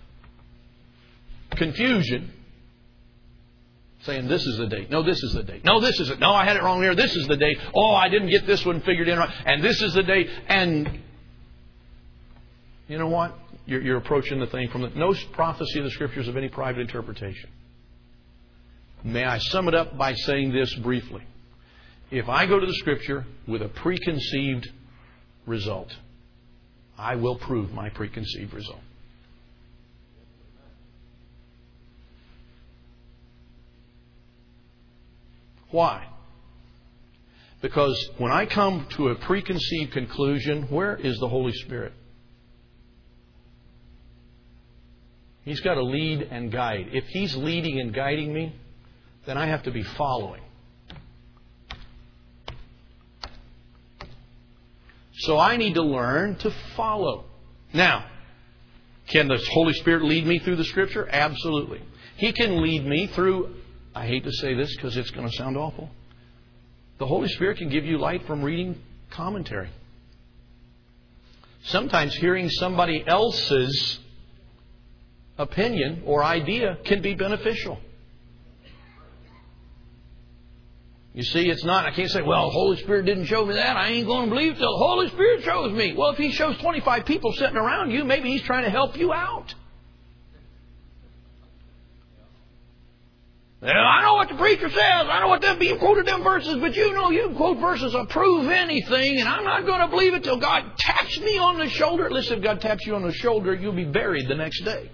confusion, saying this is the date. No, this is the date. No, this is it. No, I had it wrong here. This is the date. Oh, I didn't get this one figured in right. And this is the date. And you know what? You're, you're approaching the thing from the... No prophecy of the Scriptures of any private interpretation. May I sum it up by saying this briefly. If I go to the Scripture with a preconceived result, I will prove my preconceived result. Why? Because when I come to a preconceived conclusion, where is the Holy Spirit? He's got to lead and guide. If He's leading and guiding me, then I have to be following. So I need to learn to follow. Now, can the Holy Spirit lead me through the Scripture? Absolutely. He can lead me through... I hate to say this because it's going to sound awful. The Holy Spirit can give you light from reading commentary. Sometimes hearing somebody else's opinion or idea can be beneficial. You see, it's not, I can't say, well, the Holy Spirit didn't show me that. I ain't going to believe it till the Holy Spirit shows me. Well, if He shows twenty-five people sitting around you, maybe He's trying to help you out. I know what the preacher says. I know what them you quoted them verses, but you know you can quote verses to prove anything, and I'm not going to believe it till God taps me on the shoulder. Listen, if God taps you on the shoulder, you'll be buried the next day.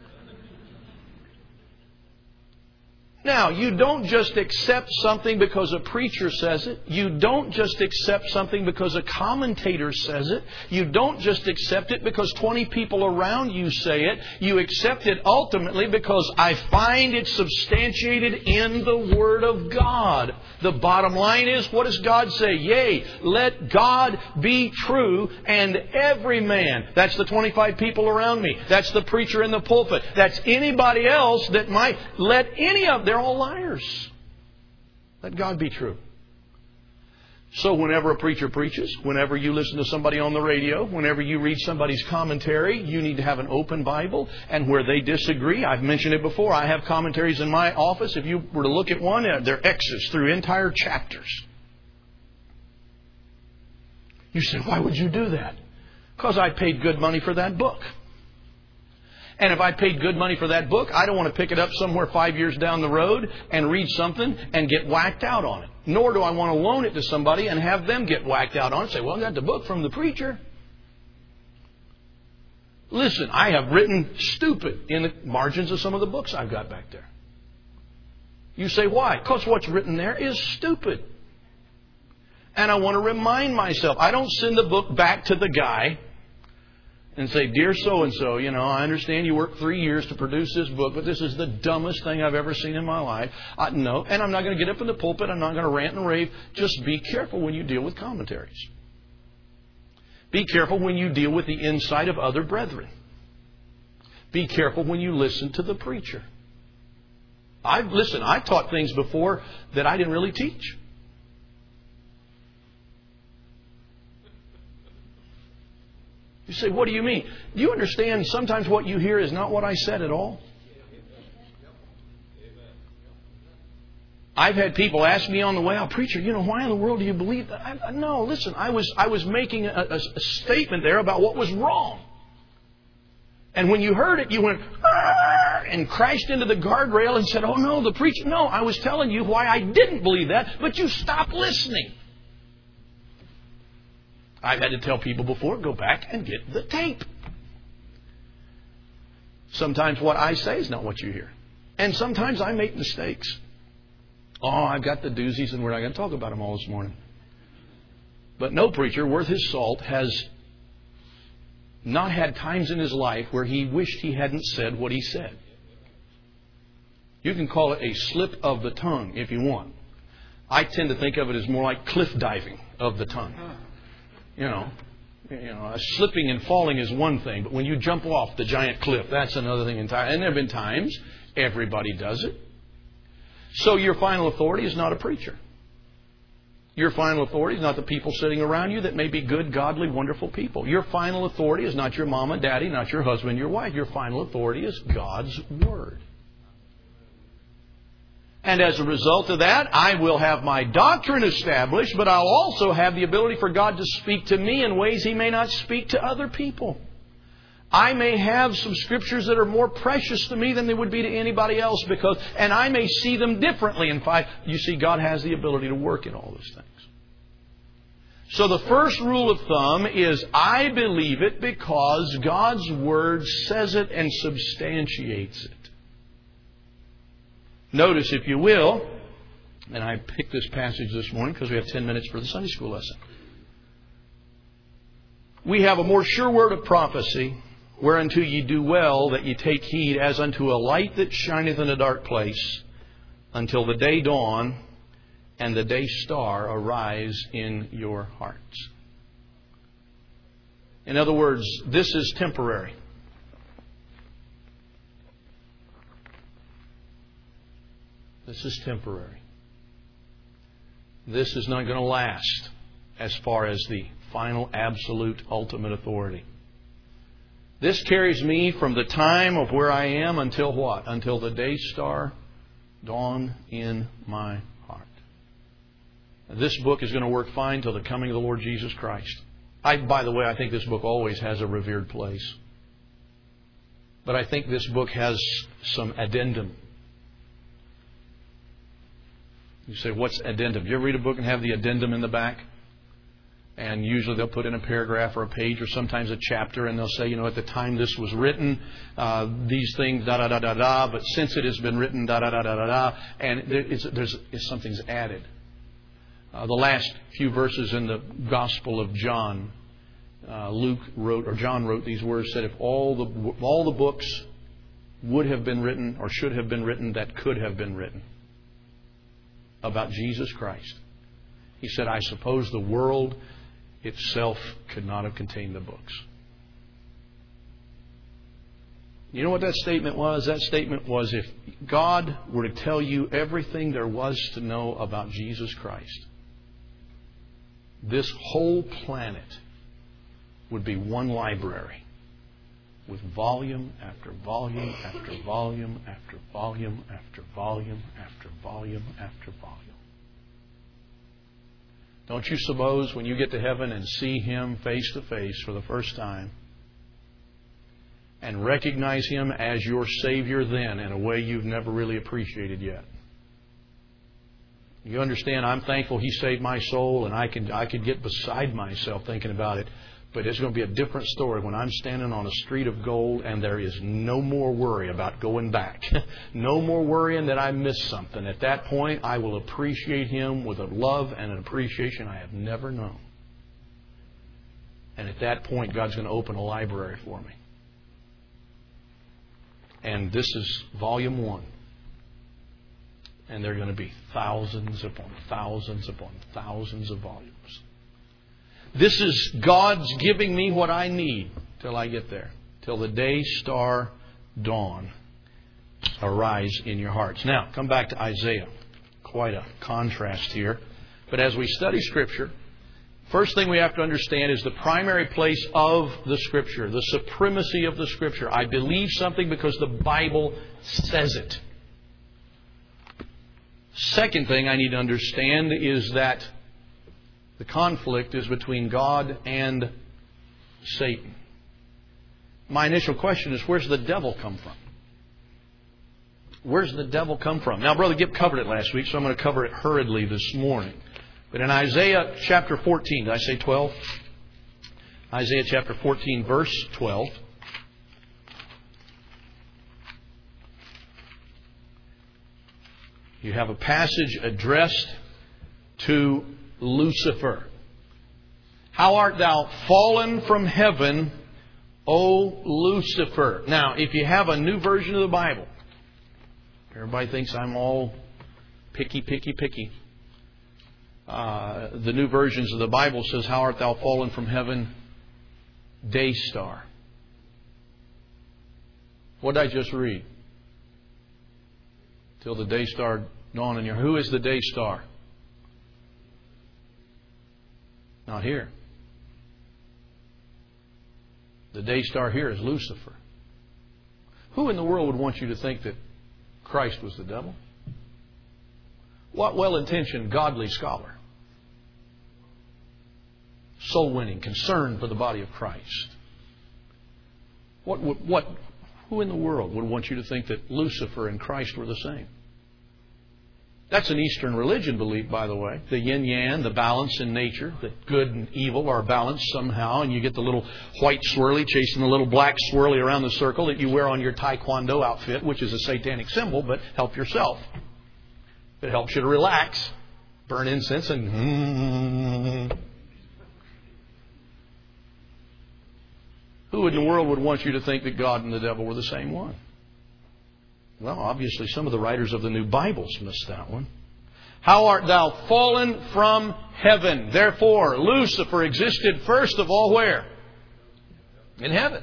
Now, you don't just accept something because a preacher says it. You don't just accept something because a commentator says it. You don't just accept it because twenty people around you say it. You accept it ultimately because I find it substantiated in the Word of God. The bottom line is, what does God say? Yea, let God be true and every man. That's the twenty-five people around me. That's the preacher in the pulpit. That's anybody else that might let any of them. They're all liars. Let God be true. So whenever a preacher preaches, whenever you listen to somebody on the radio, whenever you read somebody's commentary, you need to have an open Bible. And where they disagree, I've mentioned it before, I have commentaries in my office. If you were to look at one, they're X's through entire chapters. You say, why would you do that? Because I paid good money for that book. And if I paid good money for that book, I don't want to pick it up somewhere five years down the road and read something and get whacked out on it. Nor do I want to loan it to somebody and have them get whacked out on it and say, well, I got the book from the preacher. Listen, I have written stupid in the margins of some of the books I've got back there. You say, why? Because what's written there is stupid. And I want to remind myself, I don't send the book back to the guy and say, dear so-and-so, you know, I understand you worked three years to produce this book, but this is the dumbest thing I've ever seen in my life. Uh, no, and I'm not going to get up in the pulpit. I'm not going to rant and rave. Just be careful when you deal with commentaries. Be careful when you deal with the insight of other brethren. Be careful when you listen to the preacher. I've, listen, I've taught things before that I didn't really teach. You say, what do you mean? Do you understand sometimes what you hear is not what I said at all? I've had people ask me on the way, oh, preacher, you know, why in the world do you believe that? I, I, no, listen, I was I was making a, a, a statement there about what was wrong. And when you heard it, you went, and crashed into the guardrail and said, oh, no, the preacher. No, I was telling you why I didn't believe that, but you stopped listening. I've had to tell people before, go back and get the tape. Sometimes what I say is not what you hear. And sometimes I make mistakes. Oh, I've got the doozies and we're not going to talk about them all this morning. But no preacher worth his salt has not had times in his life where he wished he hadn't said what he said. You can call it a slip of the tongue if you want. I tend to think of it as more like cliff diving of the tongue. You know, you know, slipping and falling is one thing, but when you jump off the giant cliff, that's another thing entirely. And there have been times everybody does it. So your final authority is not a preacher. Your final authority is not the people sitting around you that may be good, godly, wonderful people. Your final authority is not your mama, daddy, not your husband, your wife. Your final authority is God's Word. And as a result of that, I will have my doctrine established, but I'll also have the ability for God to speak to me in ways He may not speak to other people. I may have some scriptures that are more precious to me than they would be to anybody else, because, and I may see them differently. In fact, you see, God has the ability to work in all those things. So the first rule of thumb is I believe it because God's Word says it and substantiates it. Notice, if you will, and I picked this passage this morning because we have ten minutes for the Sunday school lesson. We have a more sure word of prophecy, whereunto ye do well that ye take heed, as unto a light that shineth in a dark place, until the day dawn and the day star arise in your hearts. In other words, this is temporary. This is temporary. This is not going to last as far as the final, absolute, ultimate authority. This carries me from the time of where I am until what? Until the day star dawn in my heart. This book is going to work fine till the coming of the Lord Jesus Christ. I, by the way, I think this book always has a revered place. But I think this book has some addendum. You say, what's addendum? Do you ever read a book and have the addendum in the back? And usually they'll put in a paragraph or a page or sometimes a chapter, and they'll say, you know, at the time this was written, uh, these things, da da da da da, but since it has been written, da da da da da da, and there is, there's is something's added. Uh, the last few verses in the Gospel of John, uh, Luke wrote, or John wrote these words, said, if all the all the books would have been written or should have been written that could have been written about Jesus Christ, he said, I suppose the world itself could not have contained the books. You know what that statement was? That statement was, if God were to tell you everything there was to know about Jesus Christ, this whole planet would be one library with volume after volume after volume after volume after volume after volume after volume. Don't you suppose when you get to heaven and see Him face to face for the first time and recognize Him as your Savior then in a way you've never really appreciated yet? You understand, I'm thankful He saved my soul, and I can I could get beside myself thinking about it. But it's going to be a different story when I'm standing on a street of gold and there is no more worry about going back. No more worrying that I missed something. At that point, I will appreciate Him with a love and an appreciation I have never known. And at that point, God's going to open a library for me. And this is volume one. And there are going to be thousands upon thousands upon thousands of volumes. This is God's giving me what I need till I get there. Till the day star dawn arise in your hearts. Now, come back to Isaiah. Quite a contrast here. But as we study Scripture, first thing we have to understand is the primary place of the Scripture. The supremacy of the Scripture. I believe something because the Bible says it. Second thing I need to understand is that the conflict is between God and Satan. My initial question is, where's the devil come from? Where's the devil come from? Now, Brother Gibb covered it last week, so I'm going to cover it hurriedly this morning. But in Isaiah chapter fourteen, did I say twelve? Isaiah chapter fourteen, verse twelve. You have a passage addressed to Lucifer. How art thou fallen from heaven, O Lucifer? Now, if you have a new version of the Bible, everybody thinks I'm all picky, picky, picky. Uh, the new versions of the Bible says, how art thou fallen from heaven, day star. What did I just read? Till the day star dawn in your... Who is the day star? Not here. The day star here is Lucifer. Who in the world would want you to think that Christ was the devil? What well-intentioned, godly scholar, soul-winning, concerned for the body of Christ. What, what, what, who in the world would want you to think that Lucifer and Christ were the same? That's an Eastern religion belief, by the way. The yin-yang, the balance in nature, that good and evil are balanced somehow, and you get the little white swirly chasing the little black swirly around the circle that you wear on your taekwondo outfit, which is a satanic symbol, but help yourself. It helps you to relax, burn incense, and... Who in the world would want you to think that God and the devil were the same one? Well, obviously some of the writers of the New Bibles missed that one. How art thou fallen from heaven? Therefore, Lucifer existed first of all where? In heaven.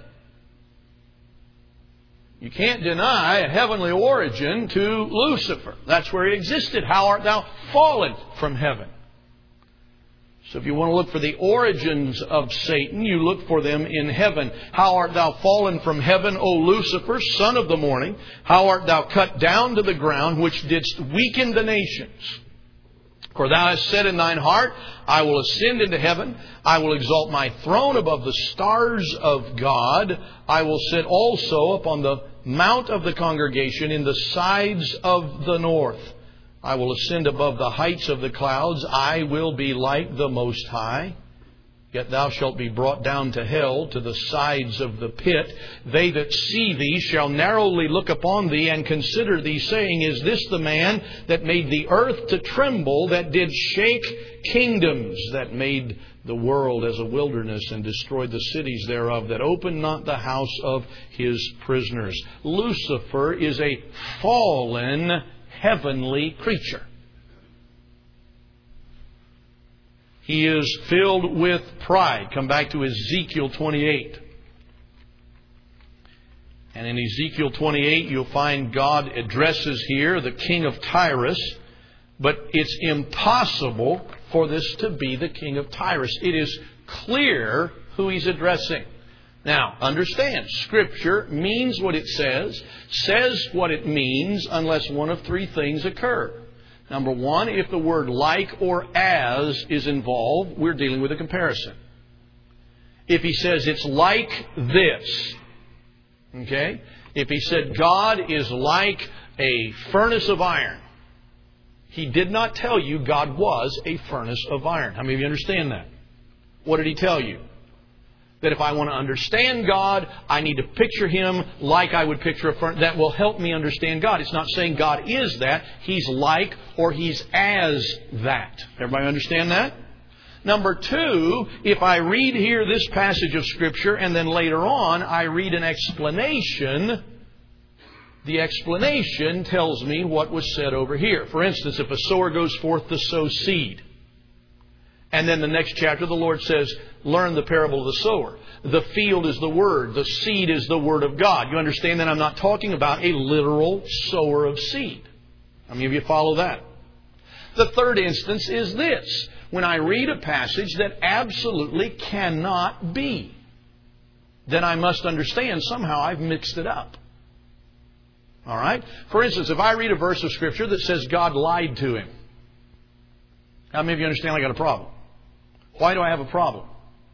You can't deny a heavenly origin to Lucifer. That's where he existed. How art thou fallen from heaven? So if you want to look for the origins of Satan, you look for them in heaven. How art thou fallen from heaven, O Lucifer, son of the morning? How art thou cut down to the ground, which didst weaken the nations? For thou hast said in thine heart, I will ascend into heaven. I will exalt my throne above the stars of God. I will sit also upon the mount of the congregation in the sides of the north. I will ascend above the heights of the clouds. I will be like the Most High. Yet thou shalt be brought down to hell, to the sides of the pit. They that see thee shall narrowly look upon thee and consider thee, saying, Is this the man that made the earth to tremble, that did shake kingdoms, that made the world as a wilderness and destroyed the cities thereof, that opened not the house of his prisoners? Lucifer is a fallen heavenly creature. He is filled with pride. Come back to Ezekiel twenty-eight. And in Ezekiel twenty-eight, you'll find God addresses here the king of Tyrus. But it's impossible for this to be the king of Tyrus. It is clear who he's addressing. Now, understand, Scripture means what it says, says what it means, unless one of three things occur. Number one, if the word like or as is involved, we're dealing with a comparison. If he says it's like this, okay? If he said God is like a furnace of iron, he did not tell you God was a furnace of iron. How many of you understand that? What did he tell you? That if I want to understand God, I need to picture Him like I would picture a furnace. That will help me understand God. It's not saying God is that. He's like or He's as that. Everybody understand that? Number two, if I read here this passage of Scripture and then later on I read an explanation, the explanation tells me what was said over here. For instance, if a sower goes forth to sow seed, and then the next chapter the Lord says, learn the parable of the sower. The field is the Word. The seed is the Word of God. You understand that I'm not talking about a literal sower of seed. How many of you follow that? The third instance is this. When I read a passage that absolutely cannot be, then I must understand somehow I've mixed it up. All right? For instance, if I read a verse of Scripture that says God lied to him, how many of you understand I got a problem? Why do I have a problem?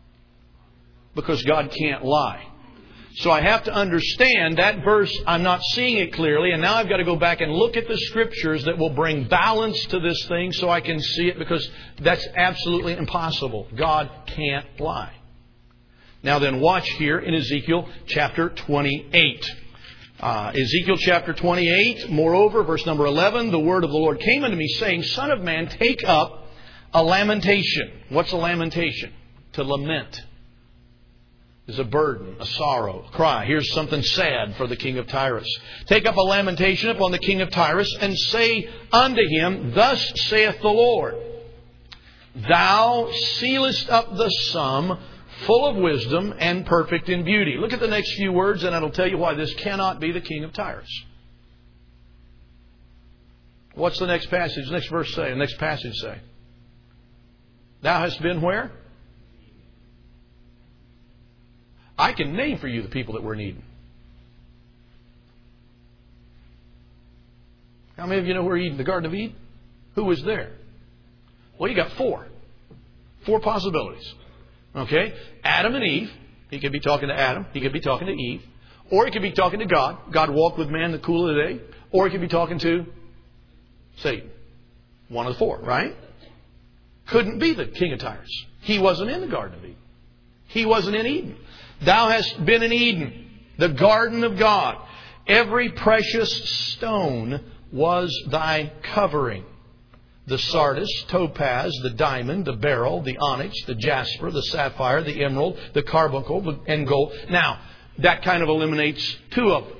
Because God can't lie. So I have to understand that verse, I'm not seeing it clearly, and now I've got to go back and look at the Scriptures that will bring balance to this thing so I can see it, because that's absolutely impossible. God can't lie. Now then, watch here in Ezekiel chapter twenty-eight. Uh, Ezekiel chapter twenty-eight, moreover, verse number eleven, the word of the Lord came unto me, saying, Son of man, take up a lamentation. What's a lamentation? To lament is a burden, a sorrow, a cry. Here's something sad for the king of Tyrus. Take up a lamentation upon the king of Tyrus, and say unto him, Thus saith the Lord, Thou sealest up the sum, full of wisdom and perfect in beauty. Look at the next few words, and it'll tell you why this cannot be the king of Tyrus. What's the next passage, next verse say, the next passage say? Thou hast been where? I can name for you the people that were in Eden. How many of you know who were in the Garden of Eden? Who was there? Well, you got four. Four possibilities. Okay? Adam and Eve. He could be talking to Adam. He could be talking to Eve. Or he could be talking to God. God walked with man in the cool of the day. Or he could be talking to Satan. One of the four, right? Couldn't be the king of Tyre. He wasn't in the Garden of Eden. He wasn't in Eden. Thou hast been in Eden, the garden of God. Every precious stone was thy covering. The sardis, topaz, the diamond, the beryl, the onyx, the jasper, the sapphire, the emerald, the carbuncle, and gold. Now, that kind of eliminates two of them.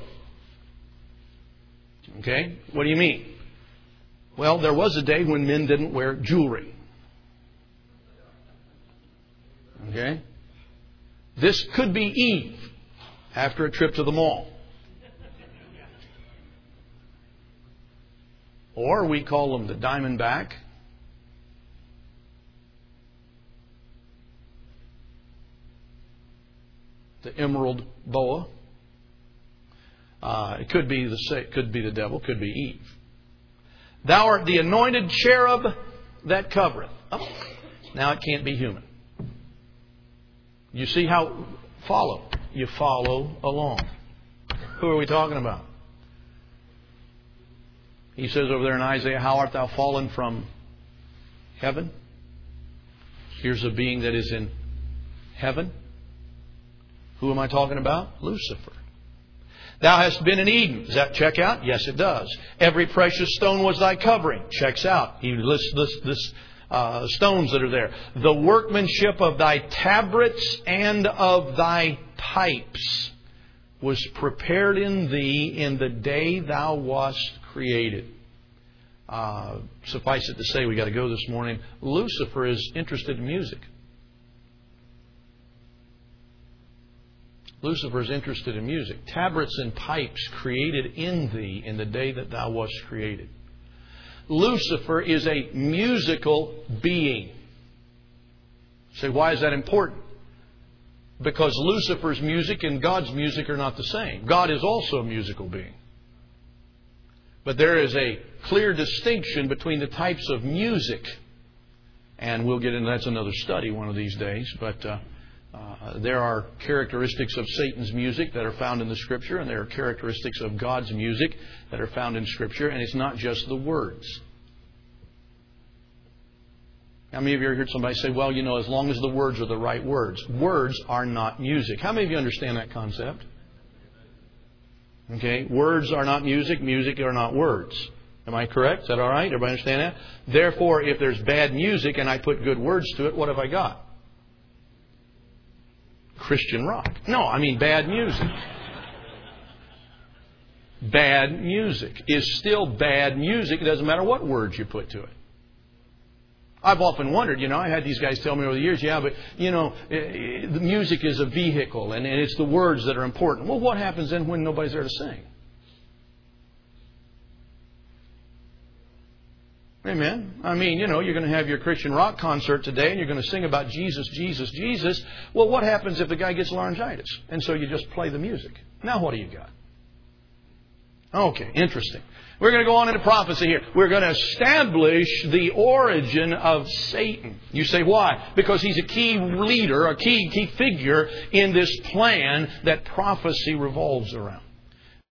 Okay? What do you mean? Well, there was a day when men didn't wear jewelry. Okay? This could be Eve after a trip to the mall. Or we call them the diamondback. The emerald boa. Uh, it could be the could be the devil, could be Eve. Thou art the anointed cherub that covereth. Oh, now it can't be human. You see how follow. You follow along. Who are we talking about? He says over there in Isaiah, how art thou fallen from heaven? Here's a being that is in heaven. Who am I talking about? Lucifer. Thou hast been in Eden. Does that check out? Yes, it does. Every precious stone was thy covering. Checks out. He lists this, this uh, stones that are there. The workmanship of thy tabrets and of thy pipes was prepared in thee in the day thou wast created. Uh, suffice it to say, we got to go this morning. Lucifer is interested in music. Lucifer is interested in music. Tabrets and pipes created in thee in the day that thou wast created. Lucifer is a musical being. Say, why is that important? Because Lucifer's music and God's music are not the same. God is also a musical being. But there is a clear distinction between the types of music. And we'll get into that's another study one of these days. But uh, uh, there are characteristics of Satan's music that are found in the Scripture. And there are characteristics of God's music that are found in Scripture. And it's not just the words. How many of you ever heard somebody say, well, you know, as long as the words are the right words. Words are not music. How many of you understand that concept? Okay, words are not music, music are not words. Am I correct? Is that all right? Everybody understand that? Therefore, if there's bad music and I put good words to it, what have I got? Christian rock. No, I mean bad music. Bad music is still bad music. It doesn't matter what words you put to it. I've often wondered, you know, I had these guys tell me over the years, yeah, but, you know, the music is a vehicle and it's the words that are important. Well, what happens then when nobody's there to sing? Amen. I mean, you know, you're going to have your Christian rock concert today and you're going to sing about Jesus, Jesus, Jesus. Well, what happens if the guy gets laryngitis? And so you just play the music. Now what do you got? Okay, interesting. We're going to go on into prophecy here. We're going to establish the origin of Satan. You say, why? Because he's a key leader, a key, key figure in this plan that prophecy revolves around.